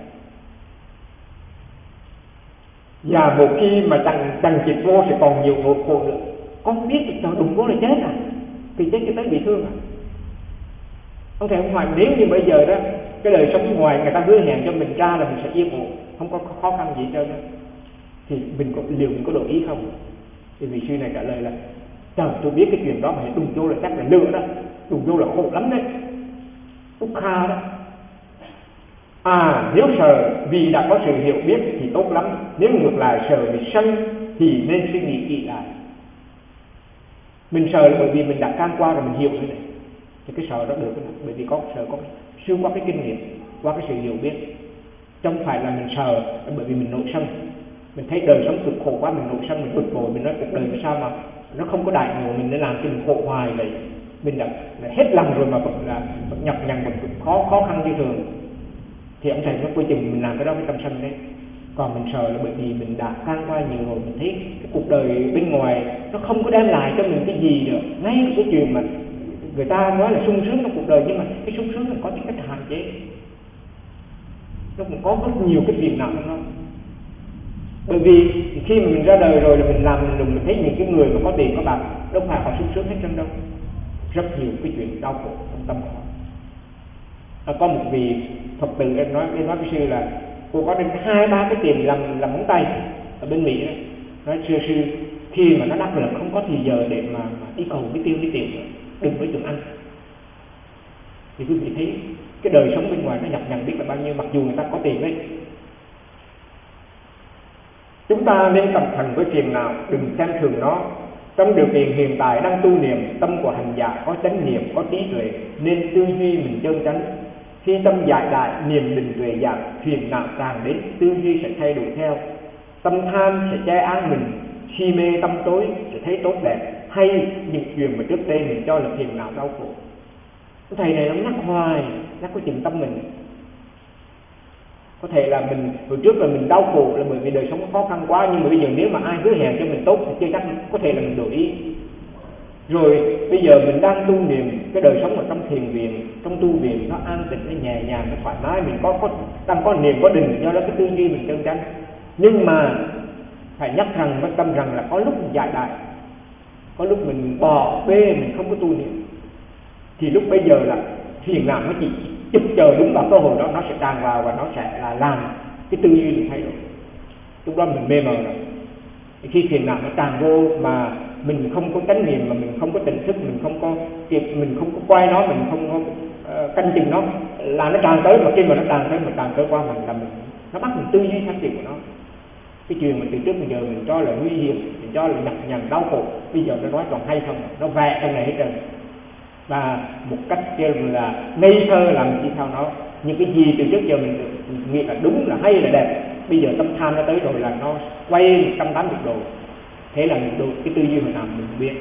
Và một khi mà chằng chịt vô sẽ còn nhiều nỗi khổ nữa. Con biết được trời đụng vô là chết à, thì chết cho tới bị thương à. Không thể không hỏi, nếu như bây giờ đó cái đời sống ngoài người ta hứa hẹn cho mình ra là mình sẽ yên ổn, không có khó khăn gì trơn đó, thì mình có đổi ý không? Thì vị sư này trả lời là trời, tôi biết cái chuyện đó mà đụng vô là chắc là lửa đó, đụng vô là khổ lắm đấy, úc kha đó. Nếu sợ vì đã có sự hiểu biết thì tốt lắm, nếu ngược lại sợ vì sân thì nên suy nghĩ kỹ lại. Mình sợ là bởi vì mình đã can qua rồi mình hiểu rồi này, thì cái sợ đó được, bởi vì có sợ có xuyên qua cái kinh nghiệm, qua cái sự hiểu biết, không phải là mình sợ bởi vì mình nội sân, mình thấy đời sống cực khổ quá, mình nội sân, mình bực bội, mình nói cuộc đời mà sao mà nó không có đại ngộ, mình để làm cho mình khổ hoài vậy, mình đã hết lòng rồi mà vẫn nhọc nhằn, vẫn khó khăn như thường, thì ông thầy nó cuối cùng mình làm cái đó với tâm sân đấy. Còn mình sợ là bởi vì mình đã can qua nhiều rồi, mình thấy cái cuộc đời bên ngoài nó không có đem lại cho mình cái gì nữa, ngay cái chuyện mà người ta nói là sung sướng trong cuộc đời, nhưng mà cái sung sướng nó có những cái hạn chế, nó cũng có rất nhiều cái phiền não trong nó. Bởi vì khi mà mình ra đời rồi là mình làm mình đụng, mình thấy những cái người mà có tiền có bạc đâu phải họ sung sướng hết trơn đâu, rất nhiều cái chuyện đau khổ trong tâm họ. Có một vị Phật tử em nói với sư là cô có đến 2-3 cái tiền làm móng tay ở bên Mỹ đó. Nói sư khi mà nó đắc lực không có thì giờ để mà đi cầu đi tiêu nữa, đừng với tưởng ăn. Thì quý vị thấy cái đời sống bên ngoài nó nhập nhằng biết là bao nhiêu, mặc dù người ta có tiền đấy. Chúng ta nên cẩn thận với phiền não, đừng xem thường nó. Trong điều kiện hiện tại đang tu niệm, tâm của hành giả có chánh niệm, có trí tuệ, nên tư duy mình chân chánh. Khi tâm giải đại, niềm định tuệ giảm, phiền não tràn đến, tư duy sẽ thay đổi theo. Tâm tham sẽ che án mình, si mê tâm tối sẽ thấy tốt đẹp, hay những chuyện mà trước đây mình cho là phiền não đau khổ. Thầy này nó nhắc hoài, nhắc có chừng tâm mình. Có thể là mình hồi trước là mình đau khổ là bởi vì đời sống khó khăn quá, nhưng mà bây giờ nếu mà ai hứa hẹn cho mình tốt thì chưa chắc có thể là mình đổi ý. Rồi bây giờ mình đang tu niệm, cái đời sống ở trong thiền viện, trong tu viện nó an tĩnh, nó nhẹ nhàng, nó thoải mái, mình đang có niềm có định, do đó cái tư duy mình chân chánh. Nhưng mà phải nhắc rằng với tâm rằng là có lúc mình giải đại, có lúc mình bỏ bê, mình không có tu niệm, thì lúc bây giờ là thiền nào nó chỉ chụp chờ đúng vào cơ hội đó, nó sẽ tràn vào và nó sẽ là làm cái tư duy mình thay đổi. Lúc đó mình mê mờ rồi. Khi thiền nào nó tràn vô mà mình không có chánh niệm, mà mình không có tỉnh thức, mình không có quay nó, mình không có canh chừng nó, là nó tràn tới. Mà khi mà nó tràn tới qua mình là mình, nó bắt mình tư duy theo chuyện của nó. Cái chuyện mà từ trước bây giờ mình cho là nguy hiểm, mình cho là nhọc nhằn đau khổ, bây giờ nó nói còn hay không, nó vẽ trong này hết trơn. Và một cách kêu là ngây thơ làm chi theo nó. Những cái gì từ trước giờ mình nghĩ là đúng, là hay, là đẹp, bây giờ tâm tham nó tới rồi là nó quay 180 độ. Thế là mình cái tư duy mình làm mình biết.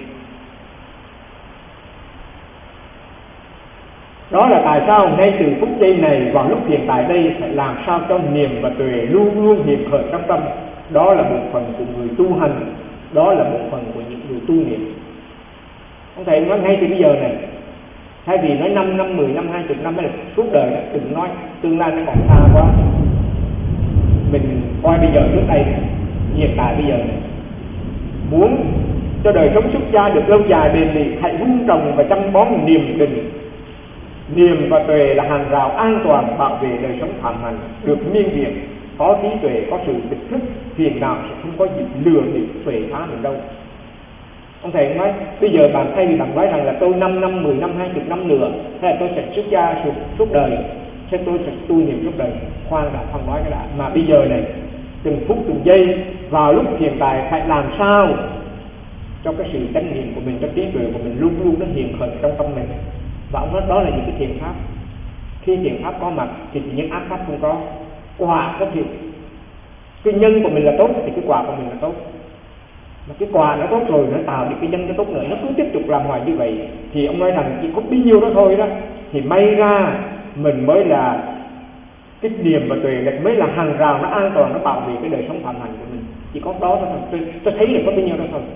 Đó là tại sao ngay từ phút giây này, vào lúc hiện tại đây, phải làm sao cho niềm và tuệ luôn luôn hiện khởi trong tâm. Đó là bộ phận của người tu hành, đó là bộ phận của những người tu niệm. Ông thầy nói ngay từ bây giờ này, thay vì nói 5 năm, 10 năm, 20 năm hay là suốt đời đó, đừng nói tương lai nó còn xa quá. Mình coi bây giờ trước đây, hiện tại bây giờ này, muốn cho đời sống xuất gia được lâu dài bền bỉ, hãy vun trồng và chăm bón niềm định. Niềm và tuệ là hàng rào an toàn bảo vệ đời sống phạm hạnh được miên viện. Có trí tuệ, có sự tỉnh thức, phiền não sẽ không có dịp lừa bịp tuệ phá mình đâu. Ông thầy nói bây giờ bạn thay vì bạn nói rằng là tôi 5 năm, 10 năm, 20 năm nữa, hay là tôi sẽ xuất gia suốt đời, hay tôi sẽ tu niệm suốt đời. Khoan đã, không nói cái đã. Mà bây giờ này, từng phút từng giây, vào lúc hiện tại phải làm sao cho cái sự chánh niệm của mình, cho trí tuệ của mình luôn luôn nó hiện khởi trong tâm mình. Và ông nói đó là những cái thiền pháp. Khi thiền pháp có mặt thì những ác pháp không có. Quả có thiện. Cái nhân của mình là tốt thì cái quả của mình là tốt. Mà cái quả nó tốt rồi, nó tạo được cái nhân nó tốt nữa, nó cứ tiếp tục làm hoài như vậy, thì ông nói rằng chỉ có bấy nhiêu đó thôi đó, thì may ra mình mới là cái niềm và tuệ lực, mới là hàng rào nó an toàn, nó bảo vệ cái đời sống phạm hạnh của mình. Chỉ có đó thôi, tôi thấy là có bấy nhiêu đó thôi.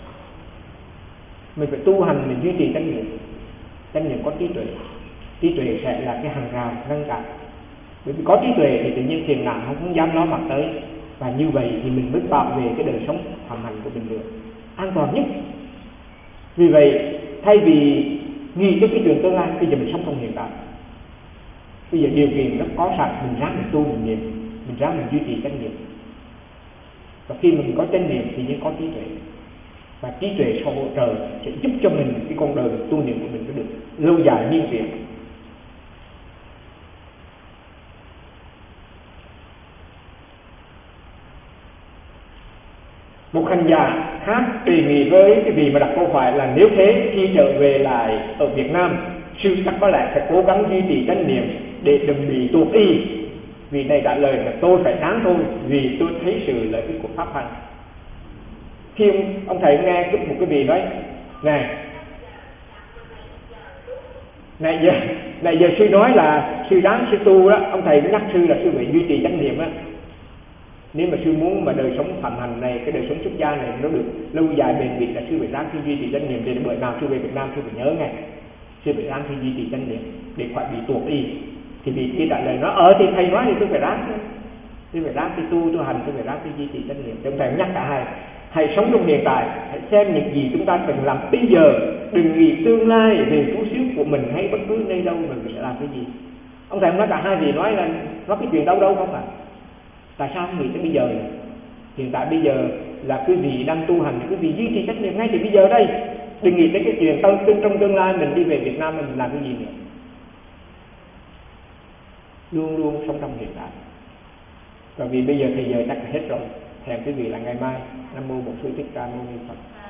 Mình phải tu hành, mình duy trì chánh niệm. Chánh niệm có trí tuệ, trí tuệ sẽ là cái hàng rào ngăn cản. Bởi vì có trí tuệ thì tự nhiên phiền não không dám nó mặt tới. Và như vậy thì mình mới bảo vệ cái đời sống phạm hạnh của mình được an toàn nhất. Vì vậy thay vì nghĩ tới cái chuyện tương lai, bây giờ mình sống trong hiện tại. Bây giờ điều kiện nó có sẵn, mình ráng mình tu mình niệm, mình ráng mình duy trì chánh niệm. Và khi mình có chánh niệm thì mới có trí tuệ. Và trí tuệ sau hỗ trợ sẽ giúp cho mình cái con đời tu niệm của mình nó được lâu dài miên viện. Một hành giả khác đề nghị với cái vị mà đặt câu hỏi là nếu thế khi trở về lại ở Việt Nam, sư chắc có lẽ phải cố gắng duy trì chánh niệm để đừng bị tuột y. Vị này trả lời là tôi phải ráng thôi, vì tôi thấy sự lợi ích của pháp hành. Khi ông thầy nghe một cái vị nói này giờ sư nói là sư ráng sư tu đó, ông thầy nhắc sư là sư phải duy trì chánh niệm á. Nếu mà sư muốn mà đời sống phạm hành này, cái đời sống xuất gia này nó được lâu dài bền bỉ là sư phải ráng sư duy trì chánh niệm. Để bữa nào sư về Việt Nam sư phải nhớ ngay, sư phải ráng sư duy trì chánh niệm để khỏi bị tuột y. Thì vị kia trả lời nó thì thầy nói thì tôi phải ráng, sư phải ráng sư tu hành, sư phải ráng sư duy trì chánh niệm. Ông thầy nhắc cả hai, hãy sống trong hiện tại, hãy xem những gì chúng ta cần làm bây giờ, đừng nghĩ tương lai về phú xíu của mình hay bất cứ nơi đâu mình sẽ làm cái gì. Ông thầy nói cả hai vì nói là nói cái chuyện đâu không à? Tại sao không nghĩ tới bây giờ này? Hiện tại bây giờ là quý vị đang tu hành, quý vị duy trì trách nhiệm ngay từ bây giờ đây. Đừng nghĩ tới cái chuyện trong tương lai mình đi về Việt Nam mình làm cái gì nữa. Luôn luôn sống trong hiện tại. Bởi vì bây giờ thì giờ chắc là hết rồi. Hẹn quý vị là ngày mai. Nam mô Bổn Sư Thích Ca Mâu Ni Phật.